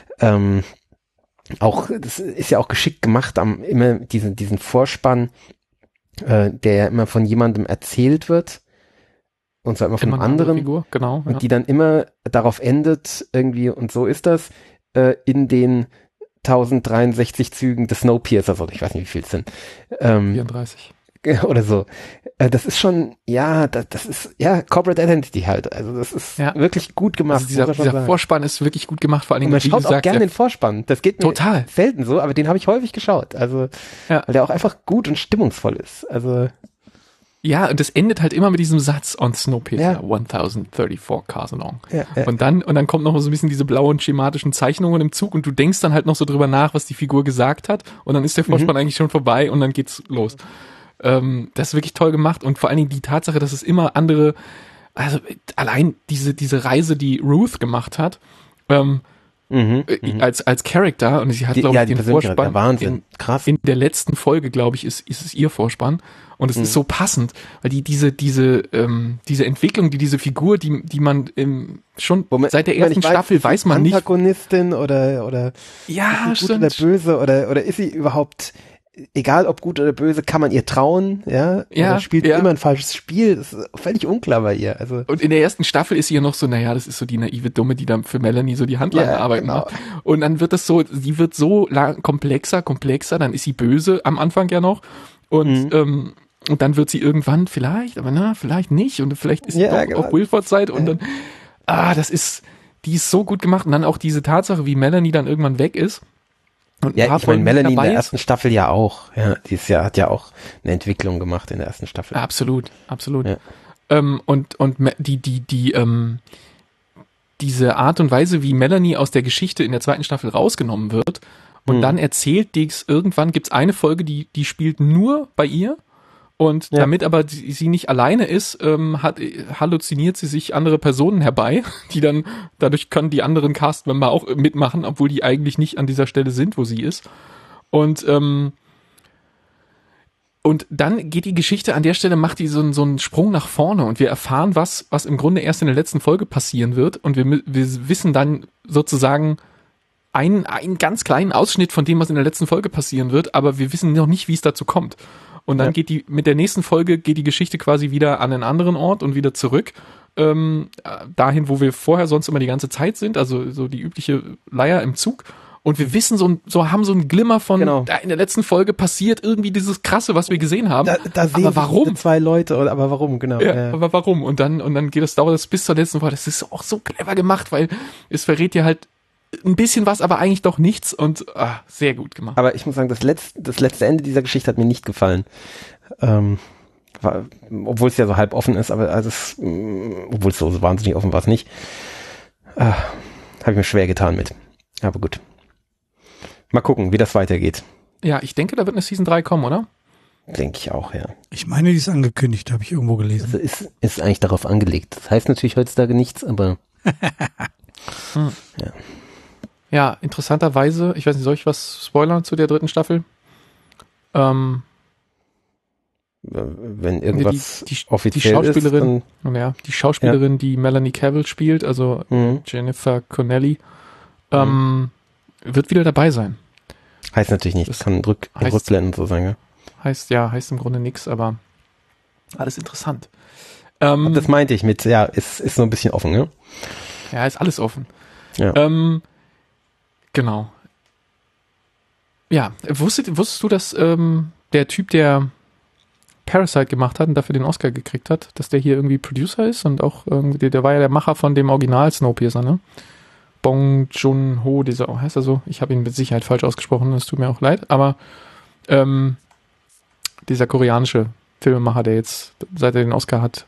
auch, das ist ja auch geschickt gemacht, immer diesen Vorspann, der ja immer von jemandem erzählt wird und zwar immer von einem anderen Figur, genau, und die dann immer darauf endet irgendwie und so ist das in den 1063 Zügen des Snowpiercer, oder ich weiß nicht, wie viel es sind. 34. Oder so. Das ist schon, das ist, Corporate Identity halt. Also das ist wirklich gut gemacht. Also dieser Vorspann ist wirklich gut gemacht, vor allen Dingen, man schaut auch gerne den Vorspann. Das geht mir total selten so, aber den habe ich häufig geschaut. Also, weil der auch einfach gut und stimmungsvoll ist. Also. Ja, und das endet halt immer mit diesem Satz on Snowpiercer, 1034 cars along. Ja. Und dann kommt noch so ein bisschen diese blauen schematischen Zeichnungen im Zug und du denkst dann halt noch so drüber nach, was die Figur gesagt hat und dann ist der Vorspann eigentlich schon vorbei und dann geht's los. Das ist wirklich toll gemacht und vor allen Dingen die Tatsache, dass es immer andere, also allein diese Reise, die Ruth gemacht hat, als Charakter und sie hat, glaube ich, den Vorspann. Wahnsinn, krass. In der letzten Folge, glaube ich, ist es ihr Vorspann und es ist so passend, weil diese Entwicklung, diese Figur, die man schon seit der ersten Staffel weiß man nicht. Antagonistin oder ja, ist sie gut oder böse oder ist sie überhaupt egal ob gut oder böse, kann man ihr trauen, ja? Ja, oder spielt ja. immer ein falsches Spiel. Das ist völlig unklar bei ihr. Also Und in der ersten Staffel ist sie ja noch so, naja, das ist so die naive Dumme, die dann für Melanie so die Handlanger arbeiten genau. macht. Und dann wird das so, sie wird so komplexer, dann ist sie böse am Anfang ja noch. Und dann wird sie irgendwann vielleicht, aber vielleicht nicht. Und vielleicht ist sie doch genau. auf Wilford-Zeit. Und dann, die ist so gut gemacht. Und dann auch diese Tatsache, wie Melanie dann irgendwann weg ist. Und ja, ich meine, Melanie in der ist. ersten Staffel ja auch. Ja, hat ja auch eine Entwicklung gemacht in der ersten Staffel. Absolut. Ja. Diese Art und Weise, wie Melanie aus der Geschichte in der zweiten Staffel rausgenommen wird und dann erzählt irgendwann gibt's eine Folge, die spielt nur bei ihr und damit aber sie nicht alleine ist, halluziniert sie sich andere Personen herbei, die dann, dadurch können die anderen Cast-Member auch mitmachen, obwohl die eigentlich nicht an dieser Stelle sind, wo sie ist. Und dann geht die Geschichte an der Stelle, macht die so einen Sprung nach vorne und wir erfahren was im Grunde erst in der letzten Folge passieren wird und wir wissen dann sozusagen einen ganz kleinen Ausschnitt von dem, was in der letzten Folge passieren wird, aber wir wissen noch nicht, wie es dazu kommt. Und dann geht mit der nächsten Folge geht die Geschichte quasi wieder an einen anderen Ort und wieder zurück, dahin, wo wir vorher sonst immer die ganze Zeit sind, also so die übliche Leier im Zug. Und wir wissen haben so einen Glimmer von, da in der letzten Folge passiert irgendwie dieses Krasse, was wir gesehen haben. Da sehen aber warum? Zwei Leute, aber warum, genau. Ja, aber warum? Und dann dauert das bis zur letzten Folge. Das ist auch so clever gemacht, weil es verrät dir halt ein bisschen was, aber eigentlich doch nichts und sehr gut gemacht. Aber ich muss sagen, das letzte Ende dieser Geschichte hat mir nicht gefallen. Obwohl es ja so halb offen ist, aber obwohl es so wahnsinnig offen war es nicht. Habe ich mir schwer getan mit. Aber gut. Mal gucken, wie das weitergeht. Ja, ich denke, da wird eine Season 3 kommen, oder? Denke ich auch, ja. Ich meine, die ist angekündigt, habe ich irgendwo gelesen. Also ist eigentlich darauf angelegt. Das heißt natürlich heutzutage nichts, aber ja. Ja, interessanterweise, ich weiß nicht, soll ich was spoilern zu der 3. Staffel? Wenn irgendwas offiziell die Schauspielerin, ist, die Schauspielerin, die Melanie Cavill spielt, also Jennifer Connelly, wird wieder dabei sein. Heißt natürlich nicht, das kann Rückblenden so sein, ja? Heißt im Grunde nichts, aber alles interessant. Das meinte ich mit, ist so ein bisschen offen, ne? Ja, ist alles offen. Ja. Genau. Ja, wusstest du, dass der Typ, der Parasite gemacht hat und dafür den Oscar gekriegt hat, dass der hier irgendwie Producer ist und auch irgendwie, der war ja der Macher von dem Original Snowpiercer, ne? Bong Joon-ho, heißt er so? Ich habe ihn mit Sicherheit falsch ausgesprochen, das tut mir auch leid, aber dieser koreanische Filmemacher, der jetzt, seit er den Oscar hat,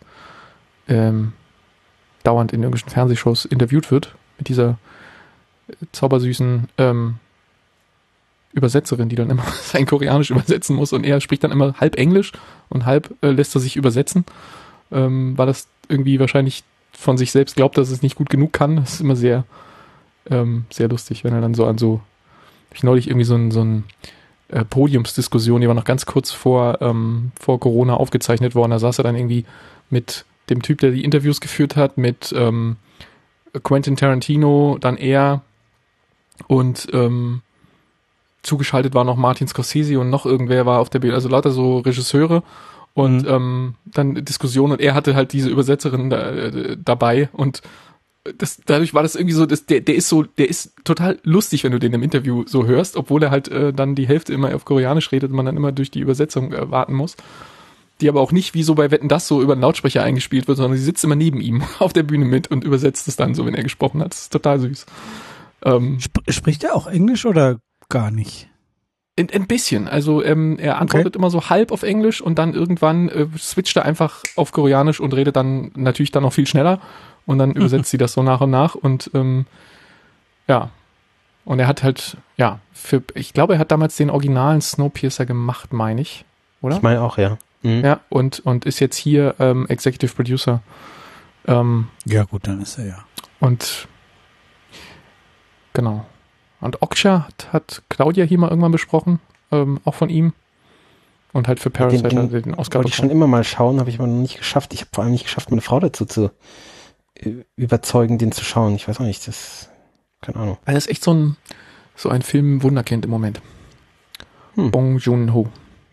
dauernd in irgendwelchen Fernsehshows interviewt wird, mit dieser zaubersüßen Übersetzerin, die dann immer sein Koreanisch übersetzen muss und er spricht dann immer halb Englisch und halb lässt er sich übersetzen, weil das irgendwie wahrscheinlich von sich selbst glaubt, dass es nicht gut genug kann. Das ist immer sehr sehr lustig, wenn er dann so hab ich neulich irgendwie so ein Podiumsdiskussion, die war noch ganz kurz vor Corona aufgezeichnet worden, da saß er dann irgendwie mit dem Typ, der die Interviews geführt hat, mit Quentin Tarantino, dann er und zugeschaltet war noch Martin Scorsese und noch irgendwer war auf der Bühne, also lauter so Regisseure und dann Diskussionen und er hatte halt diese Übersetzerin dabei und dadurch war das irgendwie so, der ist total lustig, wenn du den im Interview so hörst, obwohl er halt dann die Hälfte immer auf Koreanisch redet und man dann immer durch die Übersetzung warten muss. Die aber auch nicht wie so bei Wetten, dass so über einen Lautsprecher eingespielt wird, sondern sie sitzt immer neben ihm auf der Bühne mit und übersetzt es dann so, wenn er gesprochen hat. Das ist total süß. Spricht er auch Englisch oder gar nicht? Ein bisschen. Also er antwortet immer so halb auf Englisch und dann irgendwann switcht er einfach auf Koreanisch und redet dann natürlich dann noch viel schneller und dann übersetzt sie das so nach und nach und ja. Und er hat halt, ich glaube, er hat damals den originalen Snowpiercer gemacht, meine ich, oder? Ich meine auch, ja. Mhm. Ja, und ist jetzt hier Executive Producer. Ja gut, dann ist er ja. Und genau. Und Okja hat Claudia hier mal irgendwann besprochen, auch von ihm. Und halt für Parasite den Oscar wollte ich schon immer mal schauen, habe ich aber noch nicht geschafft. Ich habe vor allem nicht geschafft, meine Frau dazu zu überzeugen, den zu schauen. Ich weiß auch nicht, keine Ahnung. Also das ist echt so ein Film-Wunderkind im Moment. Bong Joon-ho.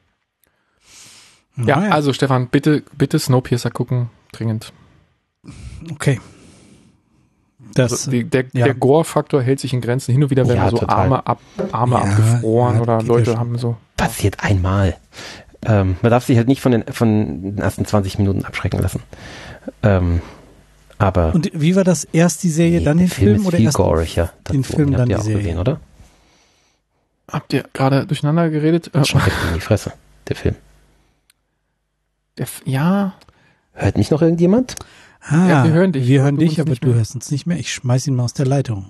Ja, Naja. also Stefan, bitte Snowpiercer gucken, dringend. Okay. Das, Also der Gore-Faktor hält sich in Grenzen. Hin und wieder werden Ja, so total. Arme abgefroren oder geht Leute ja haben so. Passiert einmal. Man darf sich halt nicht von den ersten 20 Minuten abschrecken lassen. Aber und wie war das? Erst die Serie, dann den der Film Film ist oder viel erst goriger. den Film, Habt dann ihr die auch Serie? gesehen, oder? Habt ihr gerade durcheinander geredet? Schmeckt in die Fresse, der Film. Ja, Hört mich noch irgendjemand? Ah, Ja, wir hören dich, Wir aber hören du dich, uns aber nicht du mehr. hörst uns nicht mehr. Ich schmeiß ihn mal aus der Leitung.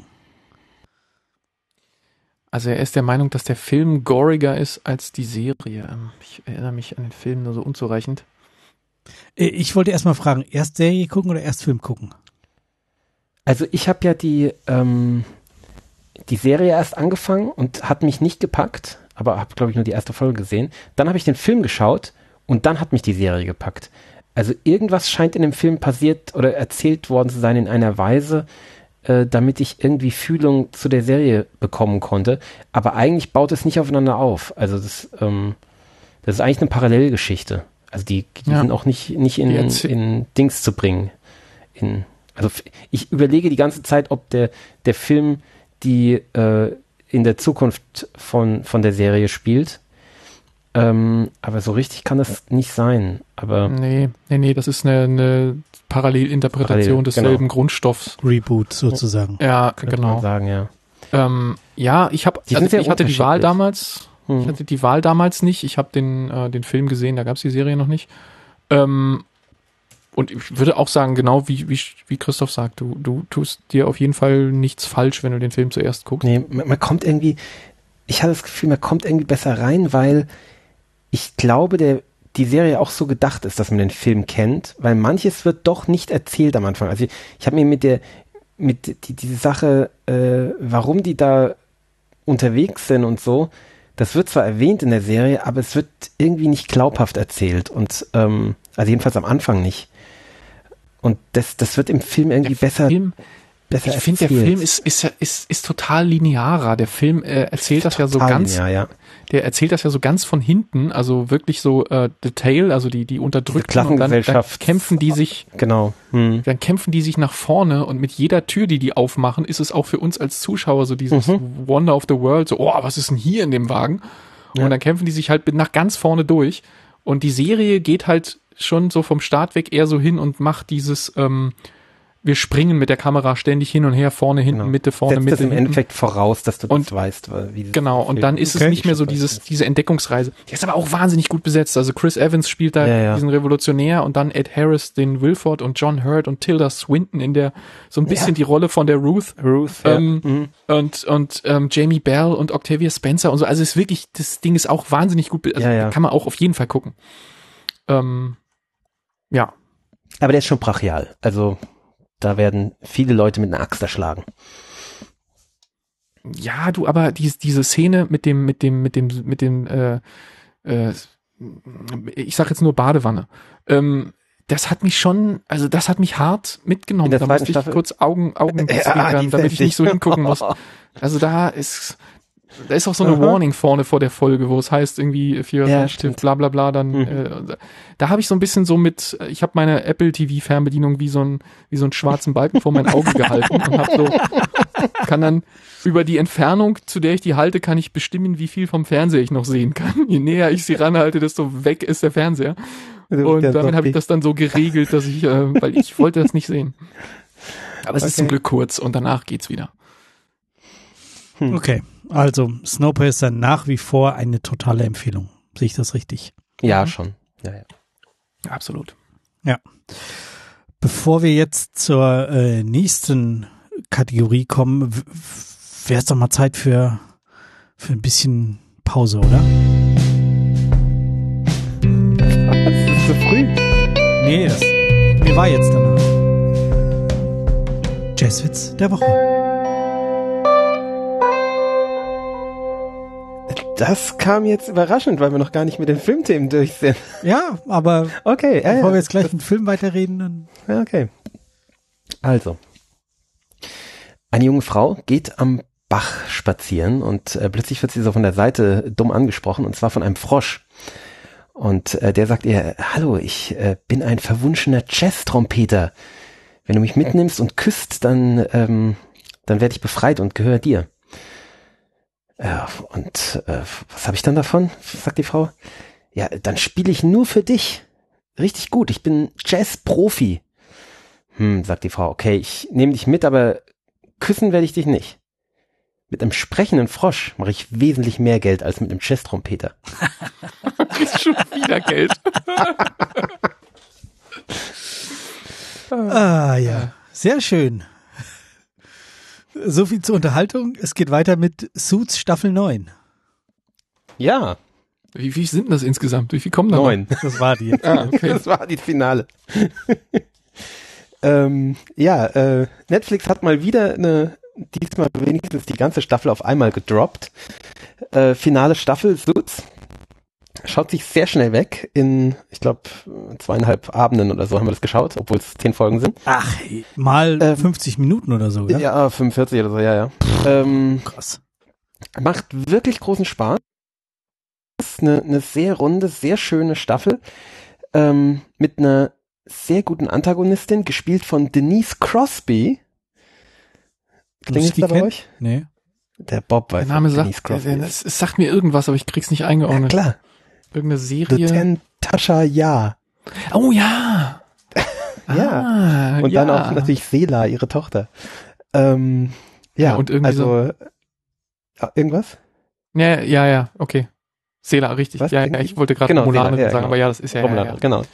also er ist der Meinung, dass der Film goriger ist als die Serie. Ich erinnere mich an den Film nur so unzureichend. Ich wollte erst mal fragen, erst Serie gucken oder erst Film gucken? Also ich habe ja die Serie erst angefangen und hat mich nicht gepackt, aber habe, glaube ich, nur die erste Folge gesehen. Dann habe ich den Film geschaut und dann hat mich die Serie gepackt. Also irgendwas scheint in dem Film passiert oder erzählt worden zu sein in einer Weise, damit ich irgendwie Fühlung zu der Serie bekommen konnte. Aber eigentlich baut es nicht aufeinander auf. Also das ist eigentlich eine Parallelgeschichte. Also die sind auch nicht in Dings zu bringen. Also ich überlege die ganze Zeit, ob der Film die in der Zukunft von der Serie spielt. Aber so richtig kann das nicht sein. Aber Nee, das ist eine Parallelinterpretation desselben Grundstoffs. Reboot sozusagen. Ja, könnte genau. man sagen, ja. Ja, ich sind sehr hatte die Wahl unterschiedlich. damals. Ich hatte die Wahl damals nicht. Ich habe den Film gesehen, da gab es die Serie noch nicht. Und ich würde auch sagen, genau wie Christoph sagt, du tust dir auf jeden Fall nichts falsch, wenn du den Film zuerst guckst. Nee, man kommt irgendwie, ich hatte das Gefühl, man kommt irgendwie besser rein, weil ich glaube, die Serie auch so gedacht ist, dass man den Film kennt, weil manches wird doch nicht erzählt am Anfang. Also ich habe mir diese Sache, warum die da unterwegs sind und so, das wird zwar erwähnt in der Serie, aber es wird irgendwie nicht glaubhaft erzählt und also jedenfalls am Anfang nicht. Und das wird im Film irgendwie besser Ich finde, der Film ist total linearer. Der Film erzählt das ja so ganz, ja. der erzählt das ja so ganz von hinten, also wirklich so Detail, also die Unterdrückten und dann kämpfen die sich, genau. Dann kämpfen die sich nach vorne und mit jeder Tür, die aufmachen, ist es auch für uns als Zuschauer so dieses Wonder of the World, so, oh, was ist denn hier in dem Wagen? Ja. Und dann kämpfen die sich halt nach ganz vorne durch und die Serie geht halt schon so vom Start weg eher so hin und macht dieses wir springen mit der Kamera ständig hin und her, vorne, hinten, Mitte, vorne, setzt Mitte. das im Endeffekt voraus, dass du das weißt. Genau, und dann ist es nicht mehr so diese Entdeckungsreise. Die ist aber auch wahnsinnig gut besetzt. Also Chris Evans spielt da diesen Revolutionär und dann Ed Harris den Wilford und John Hurt und Tilda Swinton in der so ein bisschen die Rolle von der Ruth und Jamie Bell und Octavia Spencer und so. Also es ist wirklich, das Ding ist auch wahnsinnig gut. Also kann man auch auf jeden Fall gucken. Ja. Aber der ist schon brachial. Also da werden viele Leute mit einer Axt erschlagen. Ja, du, aber diese Szene mit dem, ich sag jetzt nur Badewanne. Das hat mich schon, also das hat mich hart mitgenommen. Da musste ich kurz Augen zwinkern, damit ich nicht so hingucken muss. Also da ist auch so eine Warning vorne vor der Folge, wo es heißt irgendwie if you're sensitive, bla bla bla, dann da habe ich so ein bisschen so ich habe meine Apple TV Fernbedienung wie so einen schwarzen Balken vor mein Auge gehalten und kann dann über die Entfernung, zu der ich die halte, kann ich bestimmen, wie viel vom Fernseher ich noch sehen kann. Je näher ich sie ranhalte, desto weg ist der Fernseher. Und damit habe ich das dann so geregelt, dass ich, weil ich wollte das nicht sehen. Aber es ist zum Glück kurz und danach geht's wieder. Okay, also Snowpiercer nach wie vor eine totale Empfehlung. Sehe ich das richtig? Ja, schon. Ja. Absolut. Ja. Bevor wir jetzt zur nächsten Kategorie kommen, wäre es doch mal Zeit für ein bisschen Pause, oder? Das ist zu früh. Nee, mir war jetzt danach. Jazzwitz der Woche. Das kam jetzt überraschend, weil wir noch gar nicht mit den Filmthemen durch sind. Ja, aber okay, bevor wir jetzt gleich mit dem Film weiterreden, dann... Ja, okay. Also, eine junge Frau geht am Bach spazieren und plötzlich wird sie so von der Seite dumm angesprochen und zwar von einem Frosch. Und der sagt ihr, hallo, ich bin ein verwunschener Jazz-Trompeter. Wenn du mich mitnimmst und küsst, dann werde ich befreit und gehöre dir. Was habe ich dann davon? Sagt die Frau. Ja, dann spiele ich nur für dich. Richtig gut, ich bin Jazz-Profi. Sagt die Frau, okay, ich nehme dich mit, aber küssen werde ich dich nicht. Mit einem sprechenden Frosch mache ich wesentlich mehr Geld als mit einem Jazz-Trompeter. Kriegst schon wieder Geld. Ja, sehr schön. So viel zur Unterhaltung. Es geht weiter mit Suits Staffel 9. Ja. Wie viel sind das insgesamt? Wie viel kommen da 9. Das war die. Okay. Das war die Finale. Netflix hat mal wieder diesmal wenigstens die ganze Staffel auf einmal gedroppt. Finale Staffel, Suits. Schaut sich sehr schnell weg. In, ich glaube, 2,5 Abenden oder so haben wir das geschaut, obwohl es 10 Folgen sind. Ach, mal 50 Minuten oder so, ja? Ja, 45 oder so, ja. Krass. Macht wirklich großen Spaß. Ist eine sehr runde, sehr schöne Staffel. Mit einer sehr guten Antagonistin, gespielt von Denise Crosby. Klingt das bei euch? Nee. Der Bob weiß. Der Name Denise sagt, es sagt mir irgendwas, aber ich krieg's nicht eingeordnet. Ja, klar. Irgendeine Serie. Lieutenant Tasha Yar. Oh ja. Ja. Und dann auch natürlich Sela, ihre Tochter. und irgendwie irgendwas? Ja, okay. Sela, richtig. Was? Ja, ich wollte gerade Romulaner sagen, genau. aber ja, das ist ja. Romulaner, genau.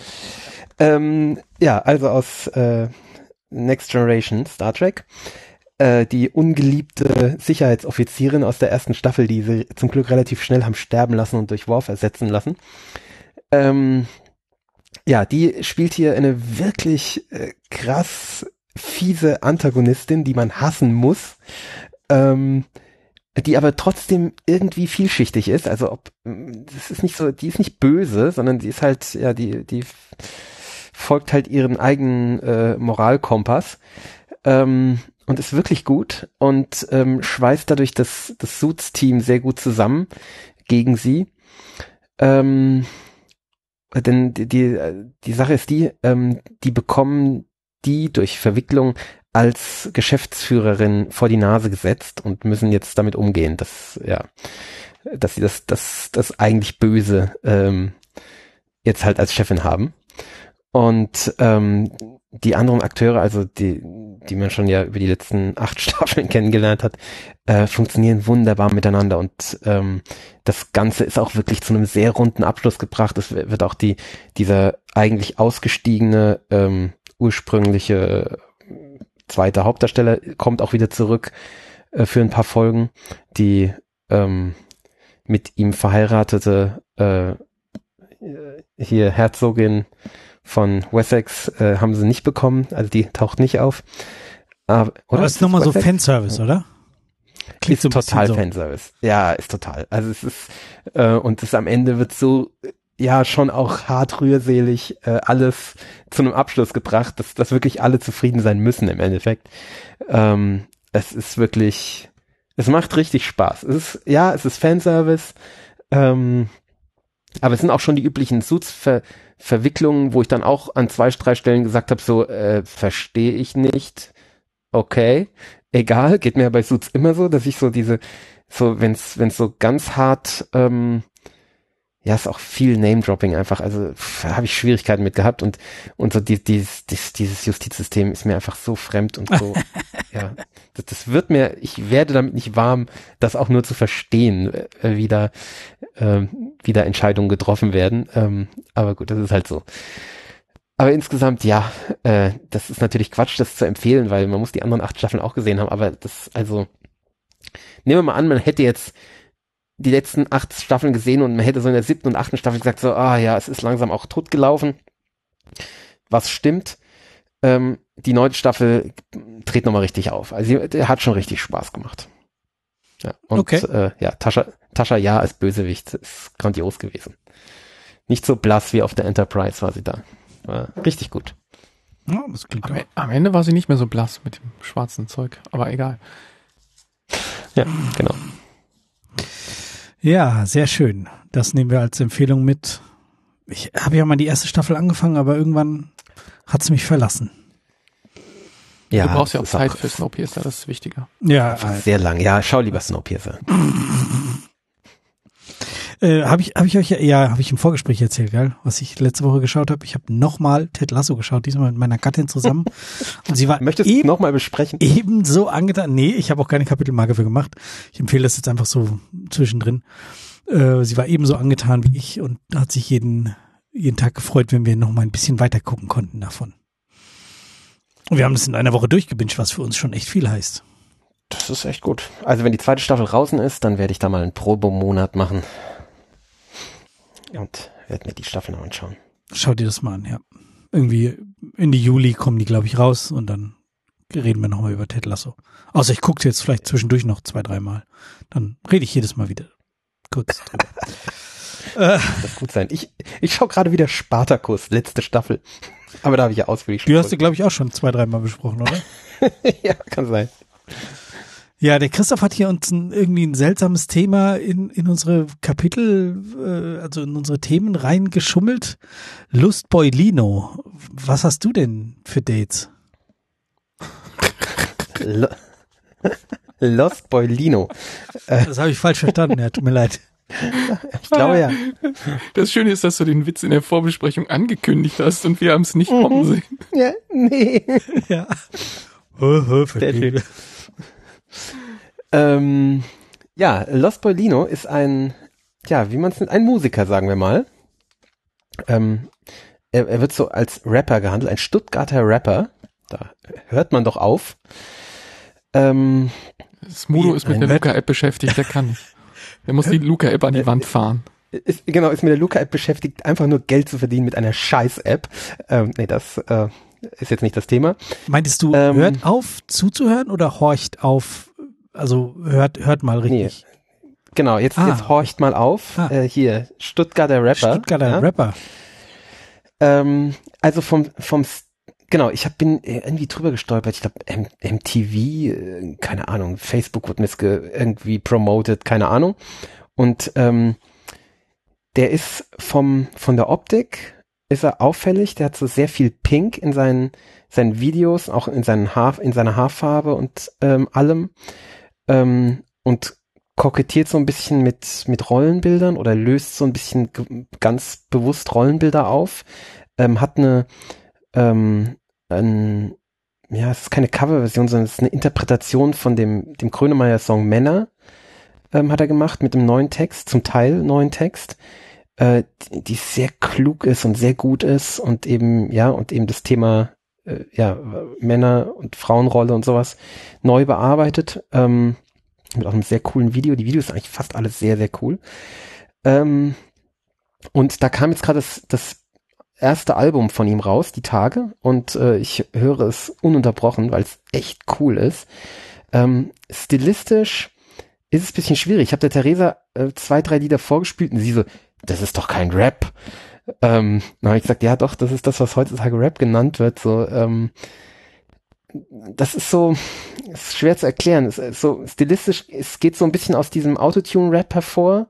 Also aus Next Generation Star Trek. Die ungeliebte Sicherheitsoffizierin aus der ersten Staffel, die sie zum Glück relativ schnell haben sterben lassen und durch Worf ersetzen lassen. Die spielt hier eine wirklich krass fiese Antagonistin, die man hassen muss, die aber trotzdem irgendwie vielschichtig ist. Also das ist nicht so, die ist nicht böse, sondern die ist halt, die folgt halt ihren eigenen Moralkompass. Und ist wirklich gut und schweißt dadurch das Suits-Team sehr gut zusammen gegen sie. Denn die Sache ist die bekommen die durch Verwicklung als Geschäftsführerin vor die Nase gesetzt und müssen jetzt damit umgehen, dass sie das eigentlich Böse jetzt halt als Chefin haben. Und die anderen Akteure, also die man schon ja über die letzten 8 Staffeln kennengelernt hat, funktionieren wunderbar miteinander und das Ganze ist auch wirklich zu einem sehr runden Abschluss gebracht. Es wird auch dieser eigentlich ausgestiegene ursprüngliche zweite Hauptdarsteller kommt auch wieder zurück für ein paar Folgen. Die mit ihm verheiratete hier Herzogin von Wessex haben sie nicht bekommen, also die taucht nicht auf. Aber das ist nochmal so Fanservice, oder? Klingt so total so. Fanservice. Ja, ist total. Also es ist, und es am Ende wird so, schon auch hart rührselig alles zu einem Abschluss gebracht, dass wirklich alle zufrieden sein müssen im Endeffekt. Es ist wirklich, es macht richtig Spaß. Es ist Fanservice, aber es sind auch schon die üblichen Suits-Verwicklungen, wo ich dann auch an 2, 3 Stellen gesagt habe, so, verstehe ich nicht. Okay, egal, geht mir bei Suits immer so, dass ich so wenn's so ganz hart, ist auch viel Name-Dropping einfach, also habe ich Schwierigkeiten mit gehabt und so dieses Justizsystem ist mir einfach so fremd und so, ich werde damit nicht warm, das auch nur zu verstehen, wie da Entscheidungen getroffen werden, aber gut, das ist halt so. Aber insgesamt, das ist natürlich Quatsch, das zu empfehlen, weil man muss die anderen 8 Staffeln auch gesehen haben, aber nehmen wir mal an, man hätte jetzt die letzten 8 Staffeln gesehen und man hätte so in der 7. und 8. Staffel gesagt, so, es ist langsam auch tot gelaufen. Was stimmt? Die 9. Staffel dreht nochmal richtig auf. Also der hat schon richtig Spaß gemacht. Ja, und okay. Tasha Yar als Bösewicht ist grandios gewesen. Nicht so blass wie auf der Enterprise war sie da. War richtig gut. Ja, das klingt am Ende war sie nicht mehr so blass mit dem schwarzen Zeug, aber egal. Ja, genau. Ja, sehr schön. Das nehmen wir als Empfehlung mit. Ich habe ja mal die erste Staffel angefangen, aber irgendwann hat es mich verlassen. Ja, du brauchst ja auch ist Zeit für Snowpiercer, das ist wichtiger. Ja, sehr lang. Ja, schau lieber Snowpiercer. habe ich euch im Vorgespräch erzählt, gell? Was ich letzte Woche geschaut habe. Ich habe nochmal Ted Lasso geschaut, diesmal mit meiner Gattin zusammen. Und sie war Möchtest du nochmal besprechen? ebenso angetan. Nee, ich habe auch keine Kapitelmarke für gemacht. Ich empfehle das jetzt einfach so zwischendrin. Sie war ebenso angetan wie ich und hat sich jeden Tag gefreut, wenn wir nochmal ein bisschen weiter gucken konnten davon. Und wir haben das in einer Woche durchgebinged, was für uns schon echt viel heißt. Das ist echt gut. Also wenn die zweite Staffel draußen ist, dann werde ich da mal einen Probemonat machen. Und werde mir die Staffel noch anschauen. Schau dir das mal an, ja. Irgendwie Ende Juli kommen die, glaube ich, raus und dann reden wir nochmal über Ted Lasso. Außer ich gucke jetzt vielleicht zwischendurch noch 2-3 Mal. Dann rede ich jedes Mal wieder kurz drüber. Das gut sein. Ich schaue gerade wieder Spartacus, letzte Staffel. Aber da habe ich ja ausführlich schon. Die hast du, glaube ich, auch schon 2-3 Mal besprochen, oder? Ja, kann sein. Ja, der Christoph hat hier uns irgendwie ein seltsames Thema in unsere Kapitel, also in unsere Themen reingeschummelt. Lustboy-Lino. Was hast du denn für Dates? Lost Boy Lino. Das habe ich falsch verstanden, ja, tut mir leid. Ich glaube ja. Das Schöne ist, dass du den Witz in der Vorbesprechung angekündigt hast und wir haben es nicht kommen sehen. Ja, nee. Ja. Ja, Lost Boy Lino ist ein Musiker, sagen wir mal. Er wird so als Rapper gehandelt, ein Stuttgarter Rapper. Da hört man doch auf. Smudo ist mit der Luca-App beschäftigt, der kann nicht. Der muss die Luca-App an die Wand fahren. Ist mit der Luca-App beschäftigt, einfach nur Geld zu verdienen mit einer Scheiß-App. Das ist jetzt nicht das Thema. Meintest du, hört auf zuzuhören oder horcht auf, also hört mal richtig? Nee. Genau, jetzt horcht mal auf. Hier, Stuttgarter Rapper. Stuttgarter Rapper. Also genau, bin irgendwie drüber gestolpert. Ich glaube, MTV, keine Ahnung, Facebook wird mir irgendwie promoted, keine Ahnung. Und der ist von der Optik ist er auffällig. Der hat so sehr viel Pink in seinen Videos, auch in seiner Haarfarbe und allem. Und kokettiert so ein bisschen mit Rollenbildern oder löst so ein bisschen ganz bewusst Rollenbilder auf. Hat es ist keine Coverversion, sondern es ist eine Interpretation von dem Grönemeyer-Song Männer, hat er gemacht mit einem neuen Text, zum Teil neuen Text, die sehr klug ist und sehr gut ist und eben das Thema Männer- und Frauenrolle und sowas neu bearbeitet, mit auch einem sehr coolen Video. Die Videos sind eigentlich fast alles sehr, sehr cool. Und da kam jetzt gerade das erste Album von ihm raus, die Tage, und ich höre es ununterbrochen, weil es echt cool ist. Stilistisch ist es ein bisschen schwierig. Ich habe der Theresa 2-3 Lieder vorgespielt und sie so, das ist doch kein Rap. Dann habe ich gesagt, ja doch, das ist das, was heutzutage Rap genannt wird. So, das ist so, ist schwer zu erklären. Es ist so stilistisch, es geht so ein bisschen aus diesem Autotune-Rap hervor.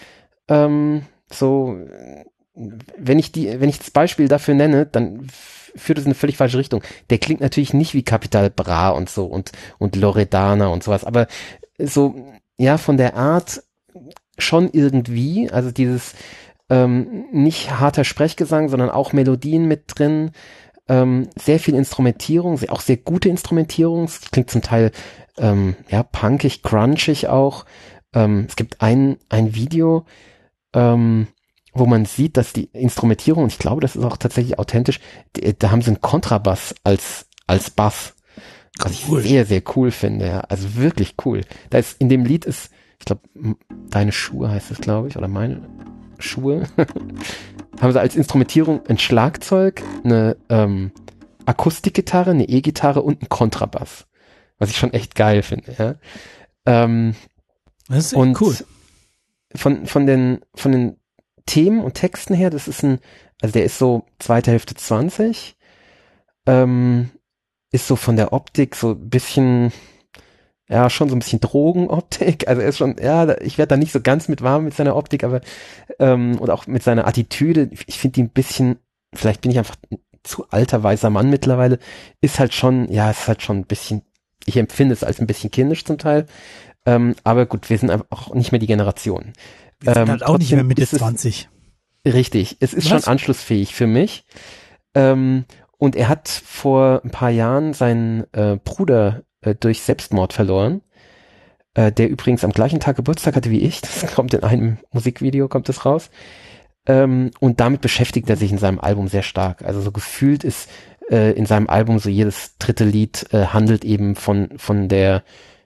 Wenn ich das Beispiel dafür nenne, dann führt es in eine völlig falsche Richtung. Der klingt natürlich nicht wie Capital Bra und so und Loredana und sowas, aber so, ja, von der Art schon irgendwie, also dieses nicht harter Sprechgesang, sondern auch Melodien mit drin, sehr viel Instrumentierung, auch sehr gute Instrumentierung, es klingt zum Teil punkig, crunchig auch. Es gibt ein Video, wo man sieht, dass die Instrumentierung, und ich glaube, das ist auch tatsächlich authentisch, da haben sie einen Kontrabass als Bass, was ich sehr, sehr cool finde, ja, also wirklich cool. In dem Lied ist, ich glaube, Deine Schuhe heißt es, glaube ich, oder Meine Schuhe, haben sie als Instrumentierung ein Schlagzeug, eine Akustikgitarre, eine E-Gitarre und einen Kontrabass, was ich schon echt geil finde, ja. Das ist echt cool. Von den Themen und Texten her, der ist so zweite Hälfte 20, ist so von der Optik so ein bisschen, ja, schon so ein bisschen Drogenoptik. Also er ist schon, ja, ich werde da nicht so ganz mit warm mit seiner Optik, aber und auch mit seiner Attitüde. Ich finde ihn ein bisschen, vielleicht bin ich einfach ein zu alter weißer Mann mittlerweile, ist halt schon ein bisschen, ich empfinde es als ein bisschen kindisch zum Teil. Aber gut, wir sind auch nicht mehr die Generation. Wir sind halt auch nicht mehr Mitte 20. Richtig, es ist schon anschlussfähig für mich. Und er hat vor ein paar Jahren seinen Bruder durch Selbstmord verloren, der übrigens am gleichen Tag Geburtstag hatte wie ich. Das kommt in einem Musikvideo, kommt das raus. Und damit beschäftigt er sich in seinem Album sehr stark. Also so gefühlt ist in seinem Album so jedes dritte Lied handelt eben von der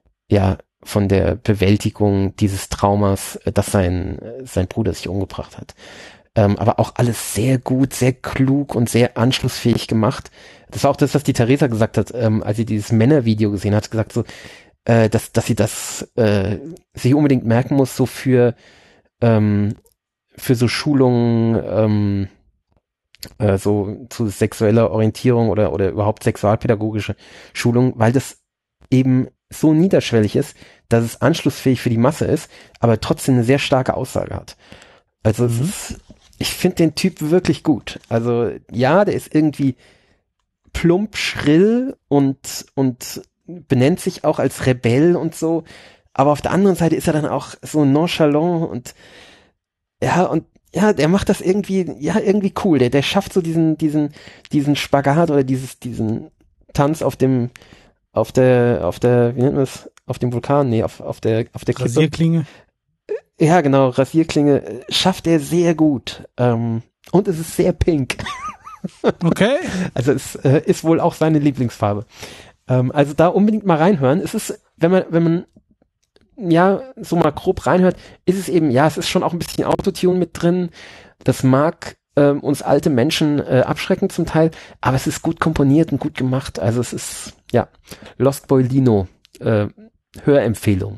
Bewältigung dieses Traumas, dass sein Bruder sich umgebracht hat. Aber auch alles sehr gut, sehr klug und sehr anschlussfähig gemacht. Das war auch das, was die Theresa gesagt hat, als sie dieses Männervideo gesehen hat, gesagt so, dass sie das sich unbedingt merken muss, so für so Schulungen so zu sexueller Orientierung oder überhaupt sexualpädagogische Schulung, weil das eben so niederschwellig ist, dass es anschlussfähig für die Masse ist, aber trotzdem eine sehr starke Aussage hat. Also es ist, ich finde den Typ wirklich gut. Also ja, der ist irgendwie plump, schrill und benennt sich auch als Rebell und so, aber auf der anderen Seite ist er dann auch so nonchalant und der macht das irgendwie cool. Der schafft so diesen Spagat oder diesen Tanz auf der, wie nennt man das? Auf dem Vulkan? Nee, auf der Klippe. Rasierklinge. Ja, genau, Rasierklinge schafft er sehr gut. Und es ist sehr pink. Okay. Also es ist wohl auch seine Lieblingsfarbe. Also da unbedingt mal reinhören. Es ist, wenn man ja so mal grob reinhört, ist es eben, ja, es ist schon auch ein bisschen Autotune mit drin. Das mag uns alte Menschen abschrecken zum Teil, aber es ist gut komponiert und gut gemacht. Also es ist, ja, Lost Boy Lino, Hörempfehlung.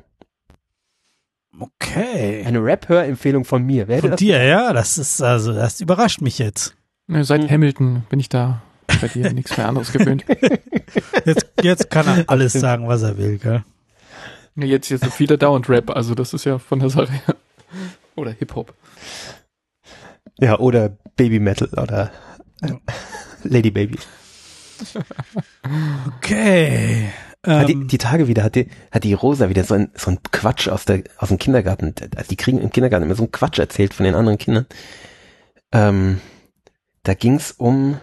Okay. Eine Rap-Hörempfehlung von mir. Von dir, ja, das überrascht mich jetzt. Ja, seit Hamilton bin ich da bei dir nichts mehr anderes gewöhnt. Jetzt kann er alles sagen, was er will, gell? Ja, jetzt so viele dauernd Rap, also das ist ja von der Sache her. Oder Hip-Hop. Ja, oder Baby Metal oder Lady Baby. Okay. Die Tage wieder hat die Rosa wieder so ein Quatsch aus dem Kindergarten. Also die kriegen im Kindergarten immer so einen Quatsch erzählt von den anderen Kindern. Da ging's um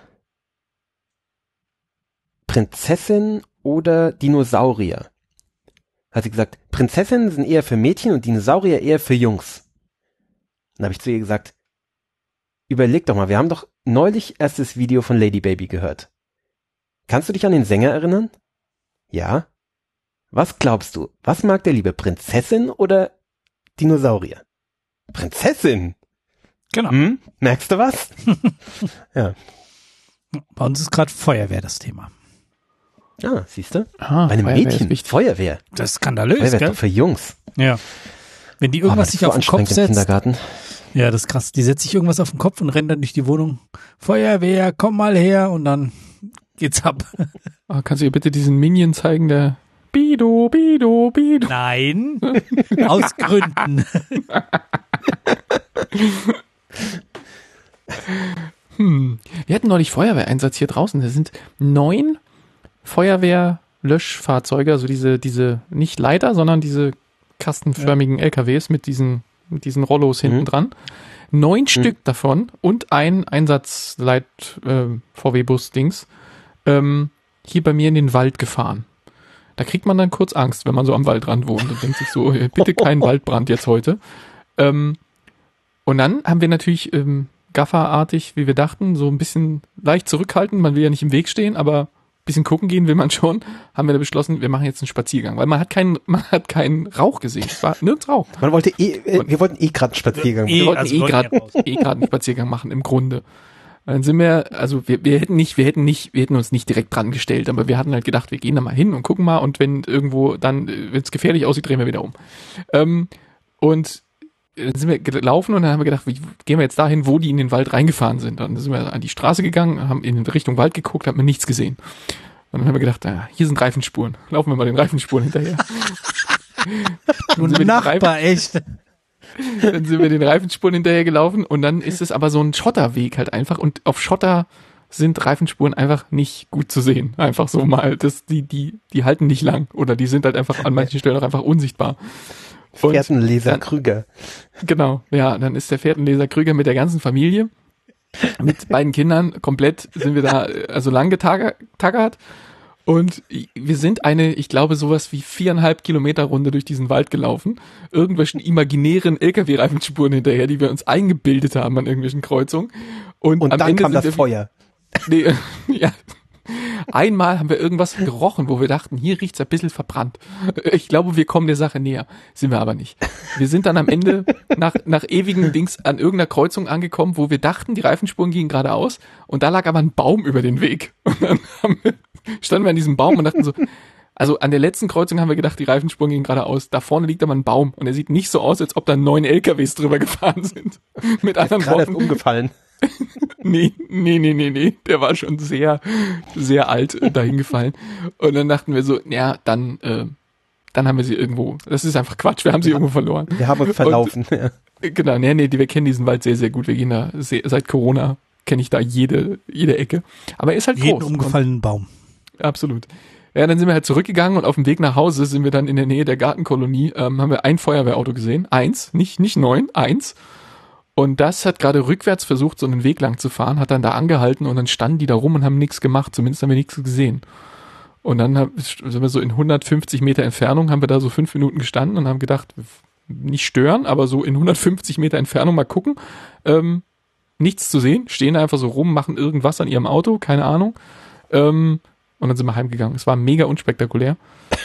Prinzessin oder Dinosaurier. Hat sie gesagt, Prinzessinnen sind eher für Mädchen und Dinosaurier eher für Jungs. Dann habe ich zu ihr gesagt, überleg doch mal, wir haben doch neulich erst das Video von Lady Baby gehört. Kannst du dich an den Sänger erinnern? Ja. Was glaubst du? Was mag der lieber, Prinzessin oder Dinosaurier? Prinzessin? Genau. Merkst du was? Ja. Bei uns ist gerade Feuerwehr das Thema. Ja, siehst du? Ah, bei einem Mädchen, Feuerwehr. Das ist skandalös, Feuerwehr gell? ist doch für Jungs. Ja. Wenn die irgendwas sich auf den Kopf setzt. Kindergarten. Ja, das ist krass. Die setzt sich irgendwas auf den Kopf und rennt dann durch die Wohnung. Feuerwehr, komm mal her, und dann geht's ab. Kannst du ihr bitte diesen Minion zeigen, der Bido, Bido, Bido? Nein, aus Gründen. Wir hatten neulich Feuerwehreinsatz hier draußen. Da sind 9 Feuerwehrlöschfahrzeuge, also diese nicht Leiter, sondern diese kastenförmigen LKWs mit diesen Rollos hinten dran. 9 Stück davon und ein Einsatzleit VW-Bus-Dings hier bei mir in den Wald gefahren. Da kriegt man dann kurz Angst, wenn man so am Waldrand wohnt und denkt sich so, bitte keinen Waldbrand jetzt heute. Und dann haben wir natürlich gafferartig, wie wir dachten, so ein bisschen leicht zurückhalten. Man will ja nicht im Weg stehen, aber ein bisschen gucken gehen will man schon. Haben wir da beschlossen, wir machen jetzt einen Spaziergang, weil man hat keinen Rauch gesehen. Es war nirgends Rauch. Wir wollten gerade einen Spaziergang machen. Wir wollten gerade einen Spaziergang machen, im Grunde. Dann sind wir, also wir hätten uns nicht direkt dran gestellt, aber wir hatten halt gedacht, wir gehen da mal hin und gucken mal, und wenn irgendwo dann, wenn es gefährlich aussieht, drehen wir wieder um. Und dann sind wir gelaufen und dann haben wir gedacht, wie gehen wir jetzt dahin, wo die in den Wald reingefahren sind. Dann sind wir an die Straße gegangen, haben in Richtung Wald geguckt, haben wir nichts gesehen. Und dann haben wir gedacht, hier sind Reifenspuren. Laufen wir mal den Reifenspuren hinterher. Du Nachbar, echt. Dann sind wir den Reifenspuren hinterher gelaufen und dann ist es aber so ein Schotterweg halt einfach und auf Schotter sind Reifenspuren einfach nicht gut zu sehen. Einfach so mal, die halten nicht lang oder die sind halt einfach an manchen Stellen auch einfach unsichtbar. Fährtenleser Krüger. Genau, ja, dann ist der Fährtenleser Krüger mit der ganzen Familie, mit beiden Kindern komplett sind wir da also lang getaggert. Und wir sind ich glaube, sowas wie 4,5 Kilometer Runde durch diesen Wald gelaufen. Irgendwelchen imaginären LKW-Reifenspuren hinterher, die wir uns eingebildet haben an irgendwelchen Kreuzungen. Und am dann Ende kam das Feuer. Nee, ja. Einmal haben wir irgendwas gerochen, wo wir dachten, hier riecht's ein bisschen verbrannt. Ich glaube, wir kommen der Sache näher. Sind wir aber nicht. Wir sind dann am Ende nach ewigen Dings an irgendeiner Kreuzung angekommen, wo wir dachten, die Reifenspuren gingen geradeaus und da lag aber ein Baum über den Weg. Und dann standen wir an diesem Baum und dachten so, also an der letzten Kreuzung haben wir gedacht, die Reifenspuren gingen geradeaus. Da vorne liegt aber ein Baum und er sieht nicht so aus, als ob da 9 LKWs drüber gefahren sind. Mit anderen Worten. Worten. Umgefallen. Nee. Der war schon sehr, sehr alt dahin gefallen. Und dann dachten wir so, ja, dann haben wir sie irgendwo. Das ist einfach Quatsch, wir haben sie irgendwo verloren. Wir haben uns verlaufen. Genau, wir kennen diesen Wald sehr, sehr gut. Wir gehen da seit Corona, kenne ich da jede Ecke. Aber er ist halt jeden groß. umgefallenen Baum. Absolut. Ja, dann sind wir halt zurückgegangen und auf dem Weg nach Hause sind wir dann in der Nähe der Gartenkolonie, haben wir ein Feuerwehrauto gesehen. 1, nicht 9, 1. Und das hat gerade rückwärts versucht, so einen Weg lang zu fahren, hat dann da angehalten und dann standen die da rum und haben nichts gemacht, zumindest haben wir nichts gesehen. Und dann sind wir so in 150 Meter Entfernung, haben wir da so 5 Minuten gestanden und haben gedacht, nicht stören, aber so in 150 Meter Entfernung mal gucken. Nichts zu sehen, stehen da einfach so rum, machen irgendwas an ihrem Auto, keine Ahnung. Und dann sind wir heimgegangen. Es war mega unspektakulär.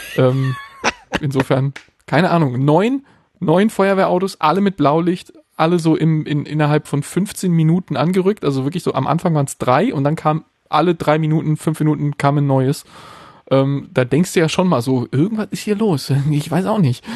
Insofern, keine Ahnung, 9 Feuerwehrautos, alle mit Blaulicht, alle so innerhalb von 15 Minuten angerückt, also wirklich so am Anfang waren es 3 und dann kam alle 3 Minuten, 5 Minuten kam ein neues. Da denkst du ja schon mal so, irgendwas ist hier los, ich weiß auch nicht.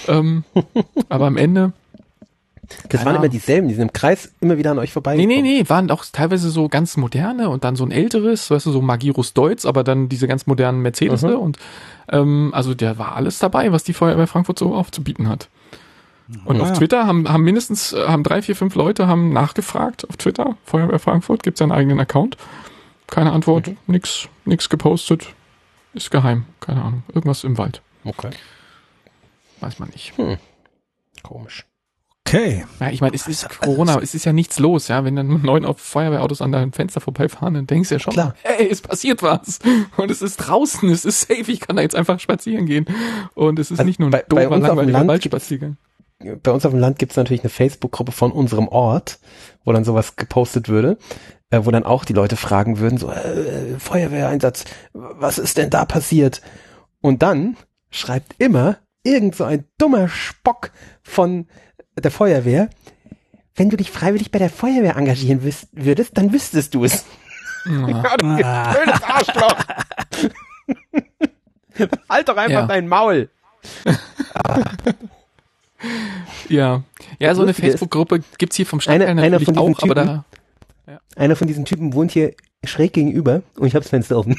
Aber am Ende... Das waren immer dieselben, die sind im Kreis immer wieder an euch vorbei. Nee, waren auch teilweise so ganz moderne und dann so ein älteres, weißt du, so Magirus Deutz, aber dann diese ganz modernen Mercedes und also der war alles dabei, was die Feuerwehr Frankfurt so aufzubieten hat. Und auf Twitter haben 3, 4, 5 Leute haben nachgefragt auf Twitter, Feuerwehr Frankfurt, gibt's ja einen eigenen Account. Keine Antwort, nix gepostet, ist geheim, keine Ahnung, irgendwas im Wald. Okay. Weiß man nicht. Komisch. Okay. Ja, ich meine, es ist Corona, es ist ja nichts los, ja, wenn dann 9 Feuerwehrautos an deinem Fenster vorbeifahren, dann denkst du ja schon, klar, hey, es passiert was und es ist draußen, es ist safe, ich kann da jetzt einfach spazieren gehen und es ist also nicht nur ein doofer, langweiliger Waldspaziergang. Bei uns auf dem Land gibt es natürlich eine Facebook-Gruppe von unserem Ort, wo dann sowas gepostet würde, wo dann auch die Leute fragen würden, so, Feuerwehreinsatz, was ist denn da passiert? Und dann schreibt immer irgend so ein dummer Spock von der Feuerwehr, wenn du dich freiwillig bei der Feuerwehr engagieren würdest, dann wüsstest du es. Ja, du blödes Arschloch. Halt doch einfach dein Maul. Ja, so eine Facebook-Gruppe gibt's hier vom Stadtteil natürlich auch, Typen, aber da... Ja. Einer von diesen Typen wohnt hier schräg gegenüber und ich habe das Fenster offen.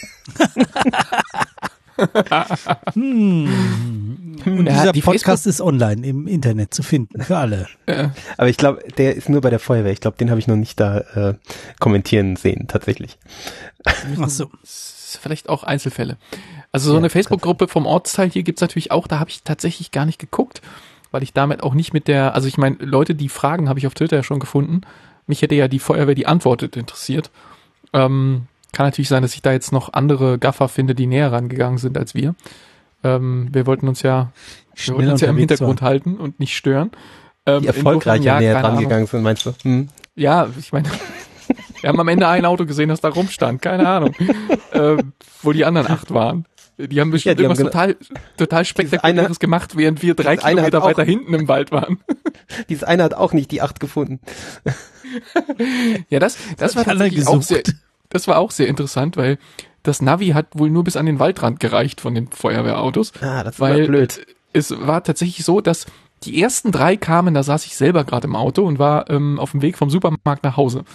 Und dieser Podcast ist online im Internet zu finden, für alle. Ja. Aber ich glaube, der ist nur bei der Feuerwehr. Ich glaube, den habe ich noch nicht da kommentieren sehen, tatsächlich. Ach so. Vielleicht auch Einzelfälle. Also so eine Facebook-Gruppe vom Ortsteil hier gibt's natürlich auch, da habe ich tatsächlich gar nicht geguckt, weil ich damit auch nicht mit der, also ich meine, Leute, die fragen, habe ich auf Twitter ja schon gefunden. Mich hätte ja die Feuerwehr, die antwortet, interessiert. Kann natürlich sein, dass ich da jetzt noch andere Gaffer finde, die näher rangegangen sind als wir. Wir wollten uns ja im Hintergrund halten und nicht stören. Die erfolgreicher näher rangegangen sind, meinst du? Ja, ich meine, wir haben am Ende ein Auto gesehen, das da rumstand, keine Ahnung. Wo die anderen 8 waren. Die haben bestimmt irgendwas total Spektakuläres gemacht, während wir 3 Kilometer weiter hinten im Wald waren. Dieses eine hat auch nicht die 8 gefunden. Ja, das war tatsächlich auch das war auch sehr interessant, weil das Navi hat wohl nur bis an den Waldrand gereicht von den Feuerwehrautos. Das war blöd. Es war tatsächlich so, dass die ersten 3 kamen, da saß ich selber gerade im Auto und war auf dem Weg vom Supermarkt nach Hause.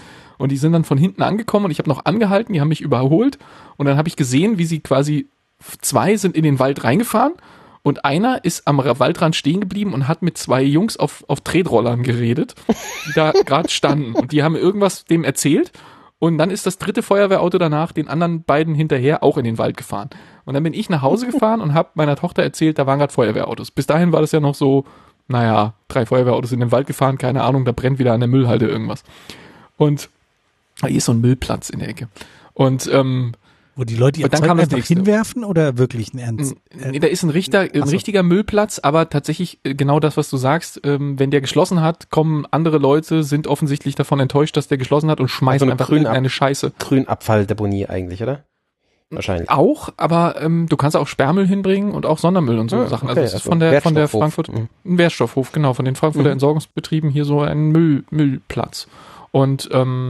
Und die sind dann von hinten angekommen und ich habe noch angehalten, die haben mich überholt und dann habe ich gesehen, wie sie quasi 2 sind in den Wald reingefahren und einer ist am Waldrand stehen geblieben und hat mit 2 Jungs auf Tretrollern geredet, die da gerade standen und die haben irgendwas dem erzählt und dann ist das 3. Feuerwehrauto danach den anderen beiden hinterher auch in den Wald gefahren. Und dann bin ich nach Hause gefahren und habe meiner Tochter erzählt, da waren gerade Feuerwehrautos. Bis dahin war das ja noch so, 3 Feuerwehrautos in den Wald gefahren, keine Ahnung, da brennt wieder an der Müllhalde irgendwas. Und hier ist so ein Müllplatz in der Ecke. Und wo die Leute ihr Zeug einfach hinwerfen oder wirklich ein Ernst? Nee, da ist ein richtiger Müllplatz, aber tatsächlich genau das, was du sagst, wenn der geschlossen hat, kommen andere Leute, sind offensichtlich davon enttäuscht, dass der geschlossen hat und schmeißen einfach eine Scheiße. Grünabfalldeponie eigentlich, oder? Wahrscheinlich. Auch, aber du kannst auch Sperrmüll hinbringen und auch Sondermüll und so Sachen. Also das ist von der Frankfurt, ein Wertstoffhof, genau, von den Frankfurter Entsorgungsbetrieben hier so ein Müllplatz. Und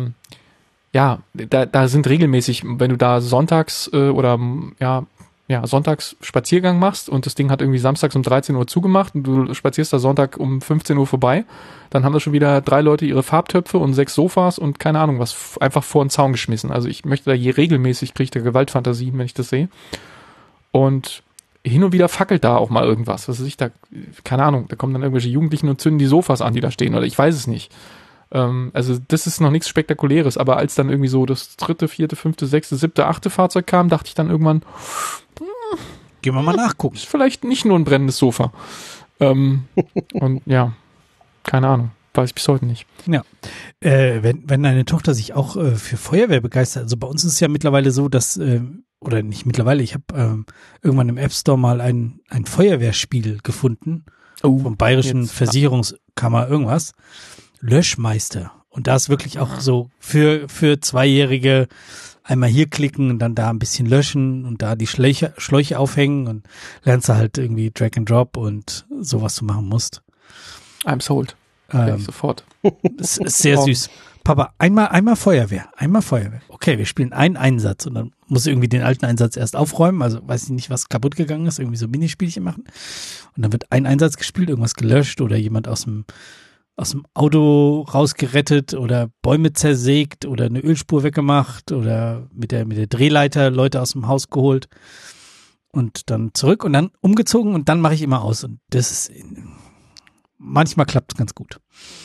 da sind regelmäßig, wenn du da sonntags sonntags Spaziergang machst und das Ding hat irgendwie samstags um 13 Uhr zugemacht und du spazierst da Sonntag um 15 Uhr vorbei, dann haben da schon wieder 3 Leute ihre Farbtöpfe und 6 Sofas und keine Ahnung was einfach vor den Zaun geschmissen. Also ich möchte da regelmäßig, kriege ich da Gewaltfantasien, wenn ich das sehe. Und hin und wieder fackelt da auch mal irgendwas. Was weiß ich, da, keine Ahnung, da kommen dann irgendwelche Jugendlichen und zünden die Sofas an, die da stehen oder ich weiß es nicht. Also das ist noch nichts Spektakuläres, aber als dann irgendwie so das 3., 4., 5., 6., 7., 8. Fahrzeug kam, dachte ich dann irgendwann, gehen wir mal nachgucken. Ist vielleicht nicht nur ein brennendes Sofa. Und ja, keine Ahnung, weiß ich bis heute nicht. Ja, wenn deine Tochter sich auch für Feuerwehr begeistert, also bei uns ist es ja mittlerweile so, dass, oder nicht mittlerweile, ich habe irgendwann im App Store mal ein Feuerwehrspiel gefunden, vom Bayerischen Versicherungskammer irgendwas, Löschmeister. Und da ist wirklich auch so für 2-Jährige einmal hier klicken und dann da ein bisschen löschen und da die Schläuche aufhängen und lernst du halt irgendwie Drag and Drop und so, was du machen musst. I'm sold. Sofort. Ist sehr süß. Papa, einmal Feuerwehr. Okay, wir spielen einen Einsatz und dann muss irgendwie den alten Einsatz erst aufräumen, also weiß ich nicht, was kaputt gegangen ist, irgendwie so Minispielchen machen. Und dann wird ein Einsatz gespielt, irgendwas gelöscht oder jemand aus dem Auto rausgerettet oder Bäume zersägt oder eine Ölspur weggemacht oder mit der Drehleiter Leute aus dem Haus geholt und dann zurück und dann umgezogen und dann mache ich immer aus und das ist, manchmal klappt es ganz gut.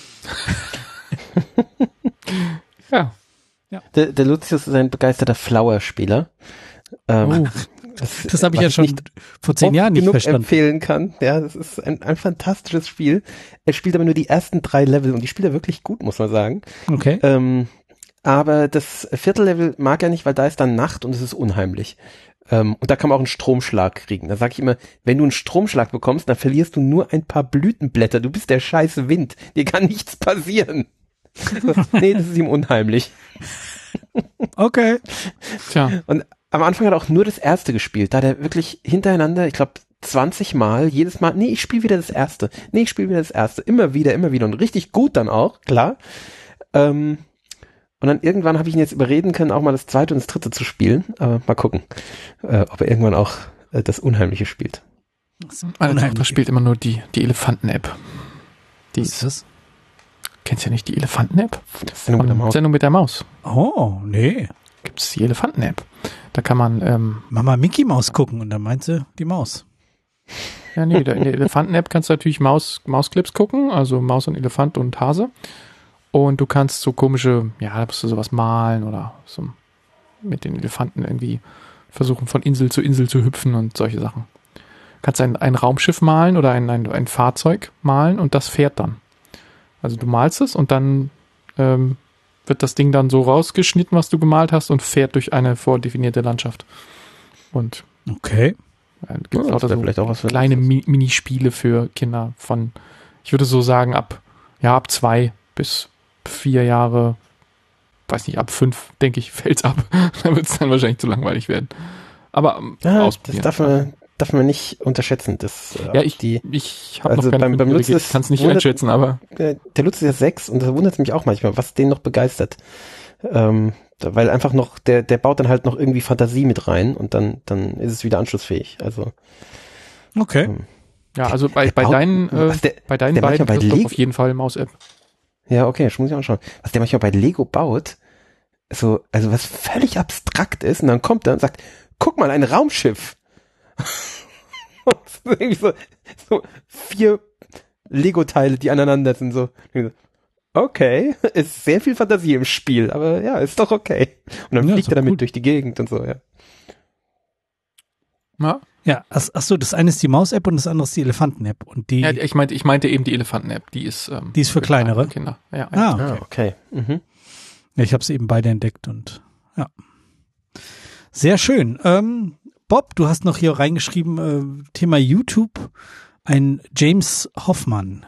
Ja. Der Lucius ist ein begeisterter Flower-Spieler. Das habe ich ja schon vor 10 Jahren nicht verstanden. Empfehlen kann. Ja, das ist ein fantastisches Spiel. Er spielt aber nur die ersten 3 Level und die spielt er wirklich gut, muss man sagen. Okay. Aber das 4. Level mag er nicht, weil da ist dann Nacht und es ist unheimlich. Und da kann man auch einen Stromschlag kriegen. Da sage ich immer, wenn du einen Stromschlag bekommst, dann verlierst du nur ein paar Blütenblätter. Du bist der scheiße Wind. Dir kann nichts passieren. Nee, das ist ihm unheimlich. Okay. Tja. Und am Anfang hat er auch nur das erste gespielt. Da hat er wirklich hintereinander, ich glaube 20 Mal, jedes Mal, ich spiele wieder das erste. Immer wieder und richtig gut dann auch, klar. Und dann irgendwann habe ich ihn jetzt überreden können, auch mal das 2. und das 3. zu spielen. Aber mal gucken, ob er irgendwann auch das Unheimliche spielt. Meine Tochter spielt immer nur die Elefanten-App. Was ist das? Kennst du ja nicht die Elefanten-App? Sendung mit der Maus. Oh, nee. Gibt es die Elefanten-App. Da kann man Mama Mickey Maus gucken und dann meint sie die Maus. Ja, nee, in der Elefanten-App kannst du natürlich Mausclips gucken, also Maus und Elefant und Hase. Und du kannst so komische, da musst du sowas malen oder so mit den Elefanten irgendwie versuchen, von Insel zu hüpfen und solche Sachen. Du kannst ein Raumschiff malen oder ein Fahrzeug malen und das fährt dann. Also du malst es und dann wird das Ding dann so rausgeschnitten, was du gemalt hast und fährt durch eine vordefinierte Landschaft. Und okay. Gibt es so vielleicht auch was für kleine Minispiele für Kinder von, ich würde so sagen, ab 2 bis 4 Jahre, weiß nicht, ab 5, denke ich, fällt's ab. Da wird es dann wahrscheinlich zu langweilig werden. Aber ausprobieren. Das darf man nicht unterschätzen. Das, ich habe noch keine beim Lutz, ich kann es nicht einschätzen, aber der Lutz ist ja 6 und das wundert mich auch manchmal, was den noch begeistert. Weil einfach noch, der baut dann halt noch irgendwie Fantasie mit rein und dann ist es wieder anschlussfähig. Also okay. Ja, also bei deinen beiden bei ist Lego auf jeden Fall Maus-App. Ja, okay, das muss ich auch schauen. Was der manchmal bei Lego baut, also was völlig abstrakt ist und dann kommt er und sagt, guck mal, ein Raumschiff. Und irgendwie so 4 Lego-Teile, die aneinander sind, so. Okay, ist sehr viel Fantasie im Spiel, aber ja, ist doch okay. Und dann fliegt er damit durch die Gegend und so, ja. Ja, achso, das eine ist die Maus-App und das andere ist die Elefanten-App. Und die. Ja, ich meinte eben die Elefanten-App, die ist für kleinere Kinder. Ja, okay. Mhm. Ja, ich habe sie eben beide entdeckt und ja. Sehr schön. Bob, du hast noch hier reingeschrieben, Thema YouTube, ein James Hoffman.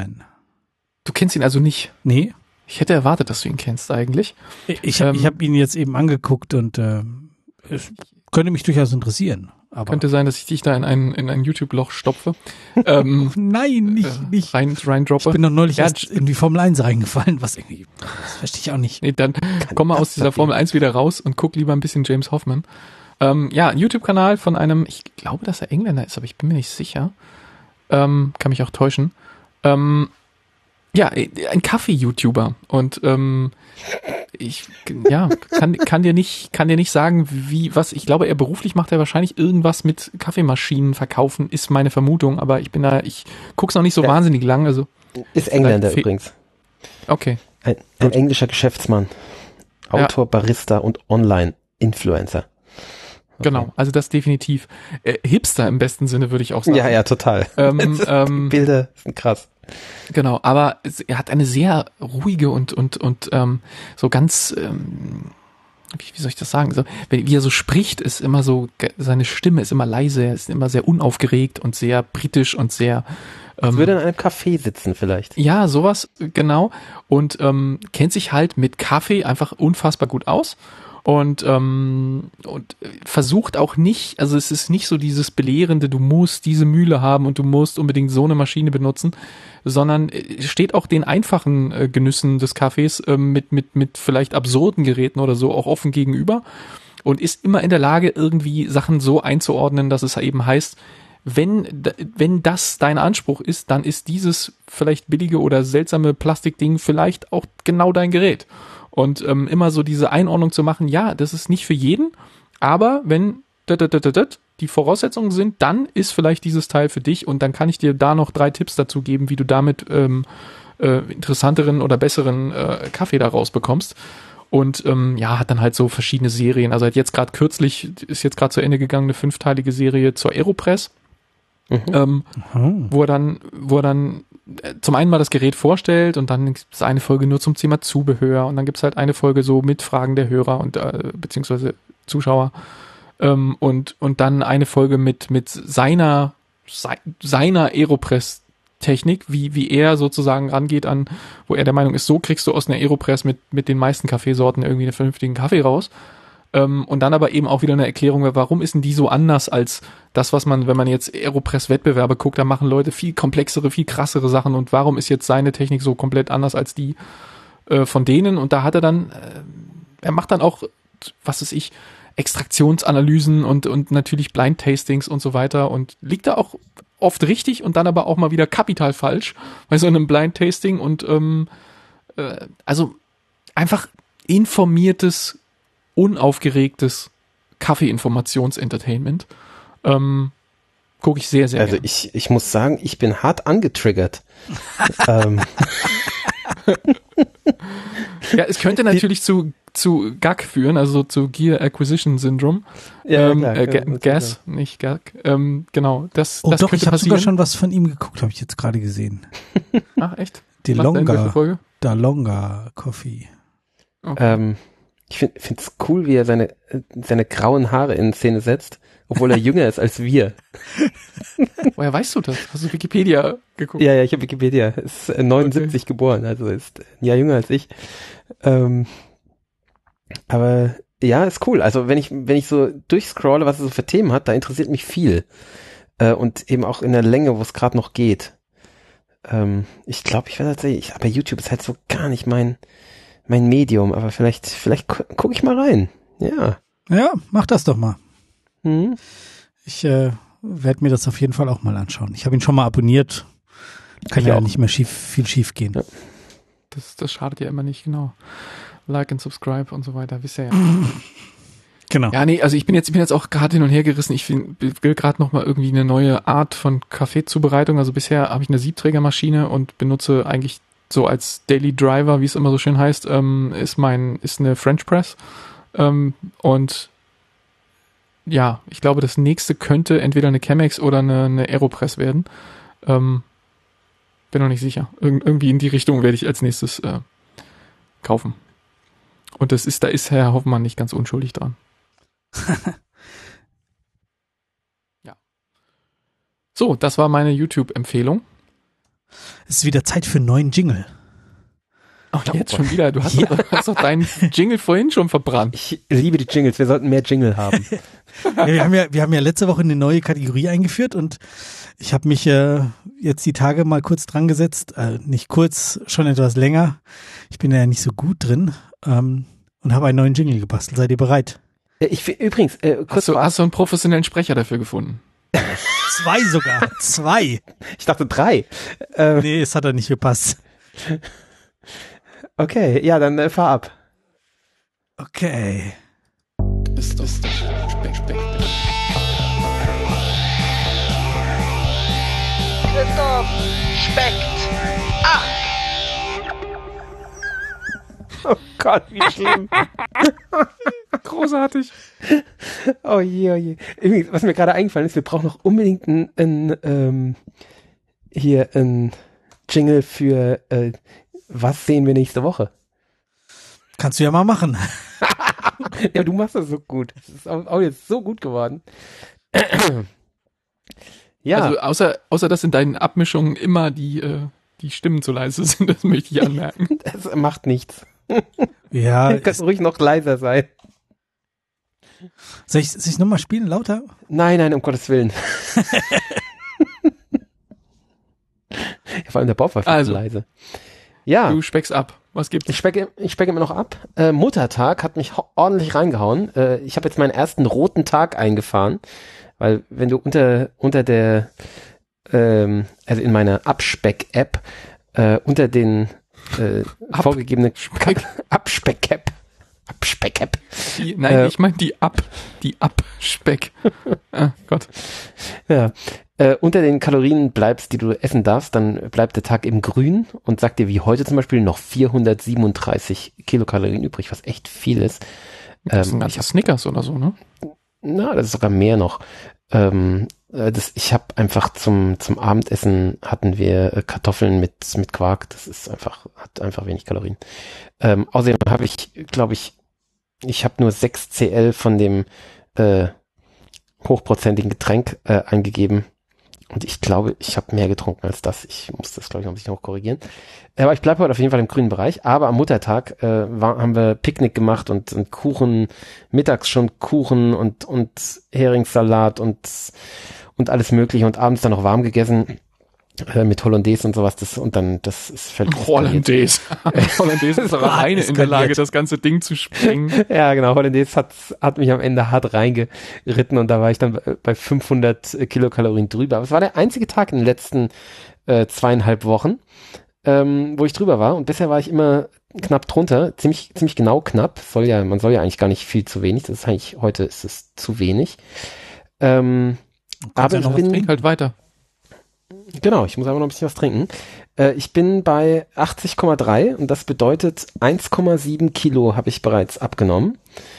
Du kennst ihn also nicht? Nee. Ich hätte erwartet, dass du ihn kennst eigentlich. Ich hab ihn jetzt eben angeguckt und es könnte mich durchaus interessieren. Aber könnte sein, dass ich dich da in ein YouTube-Loch stopfe. Nein, nicht. Reindroppe. Ich bin doch neulich erst in die Formel 1 reingefallen, was irgendwie, das verstehe ich auch nicht. Nee, dann komm mal aus dieser Formel 1 wieder raus und guck lieber ein bisschen James Hoffman. Ja, ein YouTube-Kanal von einem, ich glaube, dass er Engländer ist, aber ich bin mir nicht sicher. Kann mich auch täuschen. Ja, ein Kaffee-YouTuber und ich kann dir nicht sagen, ich glaube, er beruflich macht er wahrscheinlich irgendwas mit Kaffeemaschinen verkaufen, ist meine Vermutung, aber ich guck's noch nicht so wahnsinnig lang, also. Ist Engländer übrigens. Okay. Ein englischer Geschäftsmann. Autor, Barista und Online-Influencer. Okay. Genau, also das definitiv. Hipster im besten Sinne, würde ich auch sagen. Ja, total. Die Bilder sind krass. Genau, aber er hat eine sehr ruhige und so ganz, wie soll ich das sagen? So, wie er so spricht, ist immer so, seine Stimme ist immer leise, er ist immer sehr unaufgeregt und sehr britisch und sehr würde in einem Café sitzen vielleicht. Ja, sowas, genau. Und kennt sich halt mit Kaffee einfach unfassbar gut aus. Und versucht auch nicht, also es ist nicht so dieses Belehrende, du musst diese Mühle haben und du musst unbedingt so eine Maschine benutzen, sondern steht auch den einfachen Genüssen des Kaffees mit vielleicht absurden Geräten oder so auch offen gegenüber und ist immer in der Lage, irgendwie Sachen so einzuordnen, dass es eben heißt, wenn das dein Anspruch ist, dann ist dieses vielleicht billige oder seltsame Plastikding vielleicht auch genau dein Gerät. Und immer so diese Einordnung zu machen, ja, das ist nicht für jeden, aber wenn die Voraussetzungen sind, dann ist vielleicht dieses Teil für dich und dann kann ich dir da noch 3 Tipps dazu geben, wie du damit interessanteren oder besseren Kaffee da rausbekommst. Und hat dann halt so verschiedene Serien. Also ist jetzt gerade zu Ende gegangen, eine 5-teilige Serie zur Aeropress. Wo er dann zum einen mal das Gerät vorstellt und dann gibt es eine Folge nur zum Thema Zubehör und dann gibt es halt eine Folge so mit Fragen der Hörer und beziehungsweise Zuschauer und dann eine Folge mit seiner Aeropress-Technik, wie er sozusagen rangeht an, wo er der Meinung ist, so kriegst du aus einer Aeropress mit den meisten Kaffeesorten irgendwie einen vernünftigen Kaffee raus. Und dann aber eben auch wieder eine Erklärung, warum ist denn die so anders als das, was man, wenn man jetzt Aeropress-Wettbewerbe guckt, da machen Leute viel komplexere, viel krassere Sachen und warum ist jetzt seine Technik so komplett anders als die von denen? Und da hat er dann, er macht dann auch, was weiß ich, Extraktionsanalysen und natürlich Blind-Tastings und so weiter und liegt da auch oft richtig und dann aber auch mal wieder kapital falsch bei so einem Blind-Tasting und also einfach informiertes, unaufgeregtes Kaffee-Informations-Entertainment. Gucke ich sehr, sehr gerne. Also ich muss sagen, ich bin hart angetriggert. Ja, es könnte natürlich zu GAG führen, also zu Gear Acquisition Syndrome. Ja, GAS, nicht GAG. Genau, das doch, könnte ich habe sogar passieren. schon was von ihm geguckt, habe ich jetzt gerade gesehen. Ach, echt? Die Was denn? Welche Folge? Longa Coffee. Okay. Ich finde es cool, wie er seine grauen Haare in Szene setzt, obwohl er jünger ist als wir. Woher weißt du das? Hast du Wikipedia geguckt? Ja, ich habe Wikipedia. Ist 79 geboren, also ist ein Jahr jünger als ich. Aber ja, ist cool. Also wenn ich so durchscrolle, was er so für Themen hat, da interessiert mich viel. Und eben auch in der Länge, wo es gerade noch geht. Ich glaube, ich werde tatsächlich, aber YouTube ist halt so gar nicht mein Medium, aber vielleicht gucke ich mal rein. Ja. Ja, mach das doch mal. Mhm. Ich werde mir das auf jeden Fall auch mal anschauen. Ich habe ihn schon mal abonniert. Kann ja nicht mehr viel schief gehen. Ja. Das schadet ja immer nicht, genau. Like and subscribe und so weiter, wisst ihr ja. Genau. Ja, nee, also ich bin jetzt auch gerade hin und her gerissen. Ich will gerade noch mal irgendwie eine neue Art von Kaffeezubereitung. Also bisher habe ich eine Siebträgermaschine und benutze eigentlich so als Daily Driver, wie es immer so schön heißt, ist eine French Press. Und ja, ich glaube, das nächste könnte entweder eine Chemex oder eine Aeropress werden. Bin noch nicht sicher. Irgendwie in die Richtung werde ich als nächstes kaufen. Und da ist Herr Hoffmann nicht ganz unschuldig dran. Ja. So, das war meine YouTube-Empfehlung. Es ist wieder Zeit für einen neuen Jingle. Ach, jetzt schon wieder. Du hast doch deinen Jingle vorhin schon verbrannt. Ich liebe die Jingles. Wir sollten mehr Jingle haben. Wir haben ja letzte Woche eine neue Kategorie eingeführt und ich habe mich jetzt die Tage mal kurz dran gesetzt. Nicht kurz, schon etwas länger. Ich bin ja nicht so gut drin und habe einen neuen Jingle gebastelt. Seid ihr bereit? Übrigens, kurz Hast du einen professionellen Sprecher dafür gefunden? 2 sogar. 2. Ich dachte 3. Nee, es hat doch nicht gepasst. Okay, ja, dann fahr ab. Okay. Ist Speck. Christoph speckt ab. Oh Gott, wie schlimm. Großartig. Oh je, oh je. Übrigens, was mir gerade eingefallen ist, wir brauchen noch unbedingt ein Jingle für was sehen wir nächste Woche? Kannst du ja mal machen. Ja, du machst das so gut. Das ist auch jetzt so gut geworden. Ja. Also außer dass in deinen Abmischungen immer die Stimmen zu leise sind, das möchte ich anmerken. Das macht nichts. Ja. Kann ruhig noch leiser sein. Soll ich nochmal spielen, lauter? Nein, um Gottes Willen. Ja, vor allem der Bob war viel zu leise. Ja. Du speckst ab. Was gibt's? Ich specke immer noch ab. Muttertag hat mich ordentlich reingehauen. Ich habe jetzt meinen ersten roten Tag eingefahren, weil wenn du unter der, also in meiner Abspeck-App, unter den vorgegebenen Abspeck-App. Nein, ich meine die Abspeck. Ah, Gott. Ja. Unter den Kalorien bleibst, die du essen darfst, dann bleibt der Tag eben grün und sagt dir wie heute zum Beispiel noch 437 Kilokalorien übrig, was echt viel ist. Das ist ein ganzer Snickers oder so, ne? Na, das ist sogar mehr noch. Ich habe einfach zum Abendessen hatten wir Kartoffeln mit Quark. Das ist hat einfach wenig Kalorien. Außerdem habe ich habe nur 6 CL von dem hochprozentigen Getränk eingegeben. Und ich glaube, ich habe mehr getrunken als das. Ich muss das, glaube ich, noch ein bisschen hoch korrigieren. Aber ich bleibe heute auf jeden Fall im grünen Bereich. Aber am Muttertag haben wir Picknick gemacht und Kuchen, mittags schon Kuchen und Heringssalat und alles mögliche und abends dann noch warm gegessen mit Hollandaise und sowas. Das ist völlig Hollandaise. Hollandaise ist aber alleine in der Lage, das ganze Ding zu sprengen. Ja, genau. Hollandaise hat mich am Ende hart reingeritten und da war ich dann bei 500 Kilokalorien drüber. Aber es war der einzige Tag in den letzten 2,5 Wochen, wo ich drüber war. Und bisher war ich immer knapp drunter, ziemlich genau knapp. Man soll ja eigentlich gar nicht viel zu wenig. Das ist eigentlich, heute ist es zu wenig. Aber ich trink halt weiter. Genau, ich muss einfach noch ein bisschen was trinken. Ich bin bei 80,3 und das bedeutet 1,7 Kilo habe ich bereits abgenommen.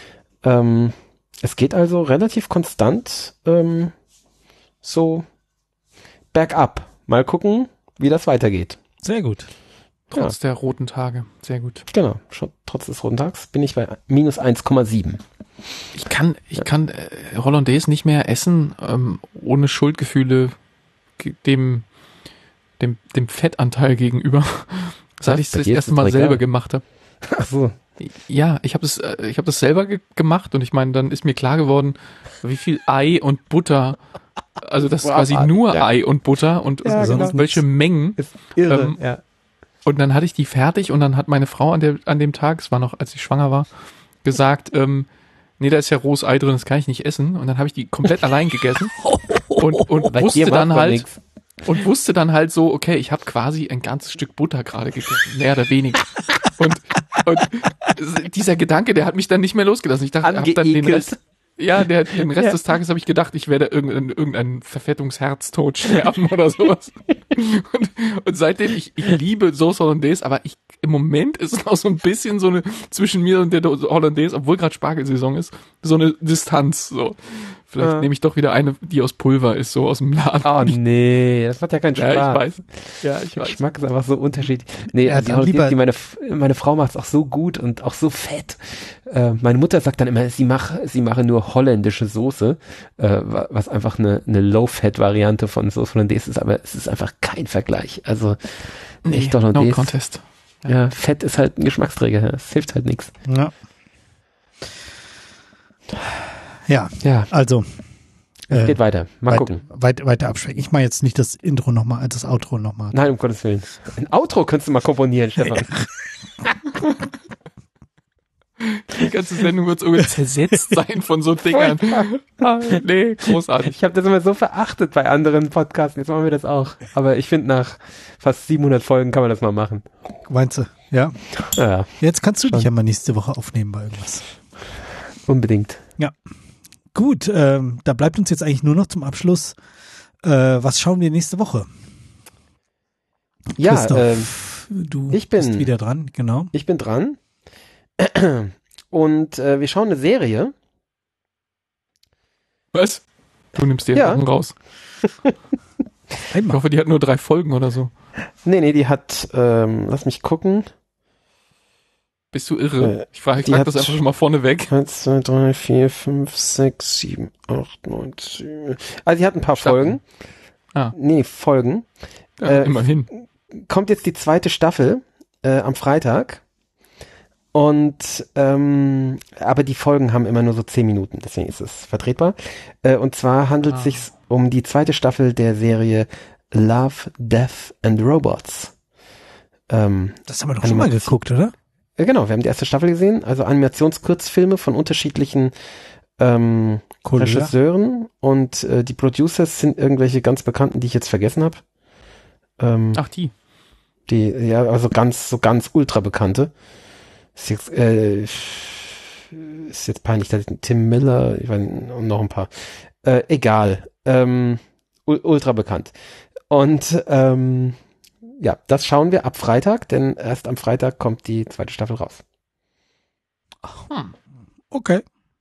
Es geht also relativ konstant so bergab. Mal gucken, wie das weitergeht. Sehr gut. Trotz der roten Tage. Sehr gut. Genau, schon trotz des roten Tags bin ich bei minus 1,7. Ich kann Hollandaise nicht mehr essen, ohne Schuldgefühle dem Fettanteil gegenüber, seit ich es das erste Mal selber gemacht habe. Ach so. Ja, ich habe das selber gemacht und ich meine, dann ist mir klar geworden, wie viel Ei und Butter, also das ist quasi nur Ei und Butter und sonst welche Mengen. Ist irre, ja. Und dann hatte ich die fertig und dann hat meine Frau an dem Tag, es war noch, als ich schwanger war, gesagt, nee, da ist ja rohes Ei drin, das kann ich nicht essen. Und dann habe ich die komplett allein gegessen und wusste dann halt, und wusste dann halt so, okay, ich habe quasi ein ganzes Stück Butter gerade gegessen, mehr oder weniger. Und dieser Gedanke, der hat mich dann nicht mehr losgelassen. Ich dachte, ich hab dann den Rest des Tages habe ich gedacht, ich werde irgendein Verfettungsherztod sterben oder sowas. Und seitdem, ich liebe Sauce Hollandaise, aber im Moment ist es noch so ein bisschen so eine, zwischen mir und der Hollandaise, obwohl gerade Spargelsaison ist, so eine Distanz, so. Vielleicht nehme ich doch wieder eine, die aus Pulver ist, so aus dem Laden. Oh nee, das macht ja keinen Spaß. Ich weiß. Der Geschmack ist einfach so unterschiedlich. Nee, Ja, die Hollandaise, meine Frau macht es auch so gut und auch so fett. Meine Mutter sagt dann immer, sie mache nur holländische Soße, was einfach eine Low-Fat-Variante von Sauce Hollandaise ist, aber es ist einfach kein Vergleich. Also echt Hollandaise. No contest. Ja, Fett ist halt ein Geschmacksträger, es hilft halt nichts. Ja, also. Es geht weiter. Mal gucken. Weiter abschwenken. Ich mache jetzt nicht das Intro nochmal, das Outro nochmal. Nein, um Gottes Willen. Ein Outro könntest du mal komponieren, Stefan. Die ganze Sendung wird irgendwie zersetzt sein von so Dingern. Nee, großartig. Ich habe das immer so verachtet bei anderen Podcasts. Jetzt machen wir das auch. Aber ich finde, nach fast 700 Folgen kann man das mal machen. Meinst du? Ja. Ja, Jetzt kannst du dich ja mal nächste Woche aufnehmen bei irgendwas. unbedingt. Ja. Gut, da bleibt uns jetzt eigentlich nur noch zum Abschluss, was schauen wir nächste Woche? Ja, Christoph, du bist wieder dran, genau. Ich bin dran. Und wir schauen eine Serie. Was? Du nimmst die Sachen raus. Ich hoffe, die hat nur 3 Folgen oder so. Nee, die hat, lass mich gucken. Bist du irre? Ich frage das einfach schon mal vorne weg. 1, 2, 3, 4, 5, 6, 7, 8, 9, 10. Also die hat ein paar Folgen. Nee, Folgen. Ja, immerhin. Kommt jetzt die 2. Staffel am Freitag. Und aber die Folgen haben immer nur so 10 Minuten, deswegen ist es vertretbar. Und zwar handelt es sich um die 2. Staffel der Serie Love, Death and Robots. Das haben wir doch schon mal geguckt, oder? Genau, wir haben die erste Staffel gesehen, also Animationskurzfilme von unterschiedlichen Regisseuren und die Producers sind irgendwelche ganz bekannten, die ich jetzt vergessen habe. Ach, die? Die, ja, also ganz ultra bekannte. Ist jetzt peinlich, da ist Tim Miller, ich weiß, und noch ein paar. Egal. Ultra bekannt. Und ja, das schauen wir ab Freitag, denn erst am Freitag kommt die 2. Staffel raus. Okay.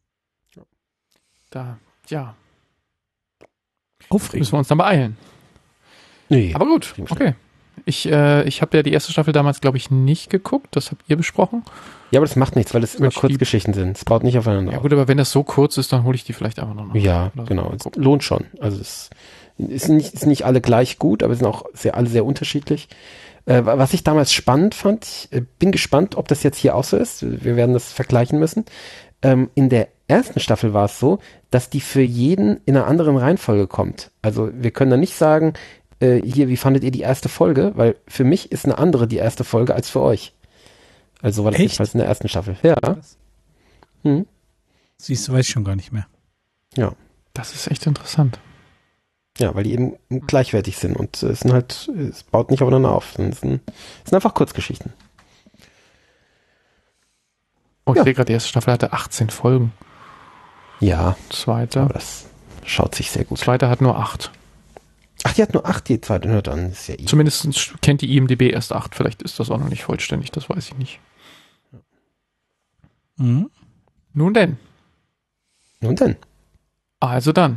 Aufregend. Müssen wir uns dann beeilen. Nee. Aber gut, okay. Ich habe ja die erste Staffel damals, glaube ich, nicht geguckt. Das habt ihr besprochen. Ja, aber das macht nichts, weil das immer Kurzgeschichten sind. Es baut nicht aufeinander auf. Ja gut, aber wenn das so kurz ist, dann hole ich die vielleicht einfach noch. Ja, genau. Es lohnt schon. Also es ist nicht alle gleich gut, aber es sind auch alle sehr unterschiedlich. Was ich damals spannend fand, ich bin gespannt, ob das jetzt hier auch so ist. Wir werden das vergleichen müssen. In der ersten Staffel war es so, dass die für jeden in einer anderen Reihenfolge kommt. Also wir können da nicht sagen, hier, wie fandet ihr die erste Folge? Weil für mich ist eine andere die erste Folge als für euch. Also war das jedenfalls in der ersten Staffel. Ja. Siehst du, weiß ich schon gar nicht mehr. Ja. Das ist echt interessant. Ja, weil die eben gleichwertig sind und es baut nicht aufeinander auf. Es sind einfach Kurzgeschichten. Oh, ich sehe gerade, die erste Staffel hatte 18 Folgen. Ja. Zweite. Aber das schaut sich sehr gut. Zweite hat nur 8. Ach, die hat nur 8, die zweite. Na, dann ist ja Zumindest kennt die IMDb erst 8. Vielleicht ist das auch noch nicht vollständig, das weiß ich nicht. Mhm. Nun denn. Also dann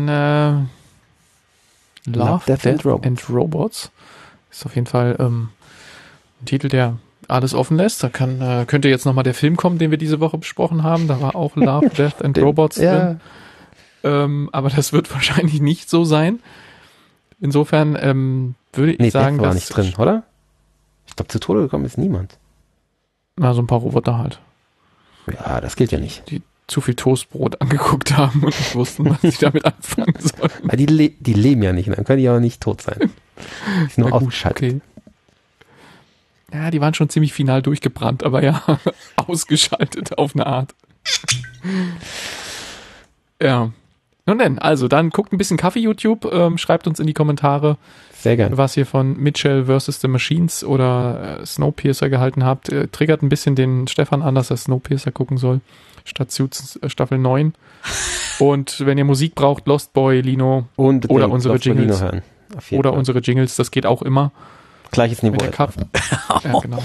Love, Death and Robots. Ist auf jeden Fall ein Titel, der alles offen lässt. Da könnte jetzt nochmal der Film kommen, den wir diese Woche besprochen haben. Da war auch Love, Death and Robots drin. Aber das wird wahrscheinlich nicht so sein. Insofern würde ich sagen, Death war nicht drin, oder? Ich glaube, zu Tode gekommen ist niemand. Na, so ein paar Roboter halt. Ja, das gilt ja nicht. Die zu viel Toastbrot angeguckt haben und nicht wussten, was sie damit anfangen sollen. Weil die leben ja nicht, dann können die auch nicht tot sein. Die sind nur ausgeschaltet. Okay. Ja, die waren schon ziemlich final durchgebrannt, aber ja, ausgeschaltet auf eine Art. Ja. Nun denn, also dann guckt ein bisschen Kaffee-YouTube, schreibt uns in die Kommentare, Sehr gerne. was ihr von Mitchell vs. The Machines oder Snowpiercer gehalten habt. Triggert ein bisschen den Stefan an, dass er Snowpiercer gucken soll, statt Suits Staffel 9. Und wenn ihr Musik braucht, Lost Boy, Lino Und oder unsere Lost Boy Jingles. Lino hören. Auf jeden Oder Fall. unsere Jingles, das geht auch immer. Gleiches Niveau. Wenn der Kaffee. Ja, genau.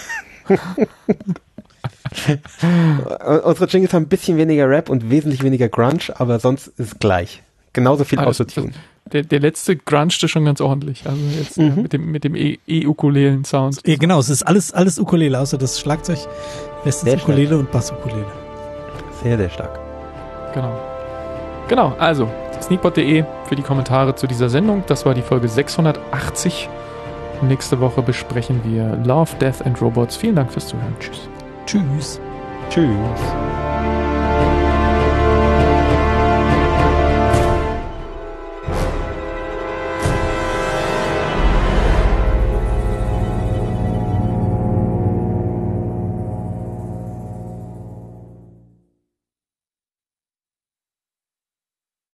Unsere Jingles haben ein bisschen weniger Rap und wesentlich weniger Grunge, aber sonst ist es gleich. Genauso viel Autotune. Der letzte grunchte schon ganz ordentlich. Also jetzt mit dem E-Ukulelen-Sound. Ja, genau, es ist alles Ukulele, außer das Schlagzeug, Rest ist Ukulele und Bass-Ukulele. Sehr, sehr stark. Genau, also sneakbot.de für die Kommentare zu dieser Sendung. Das war die Folge 680. Nächste Woche besprechen wir Love, Death and Robots. Vielen Dank fürs Zuhören. Tschüss. Tschüss. Tschüss.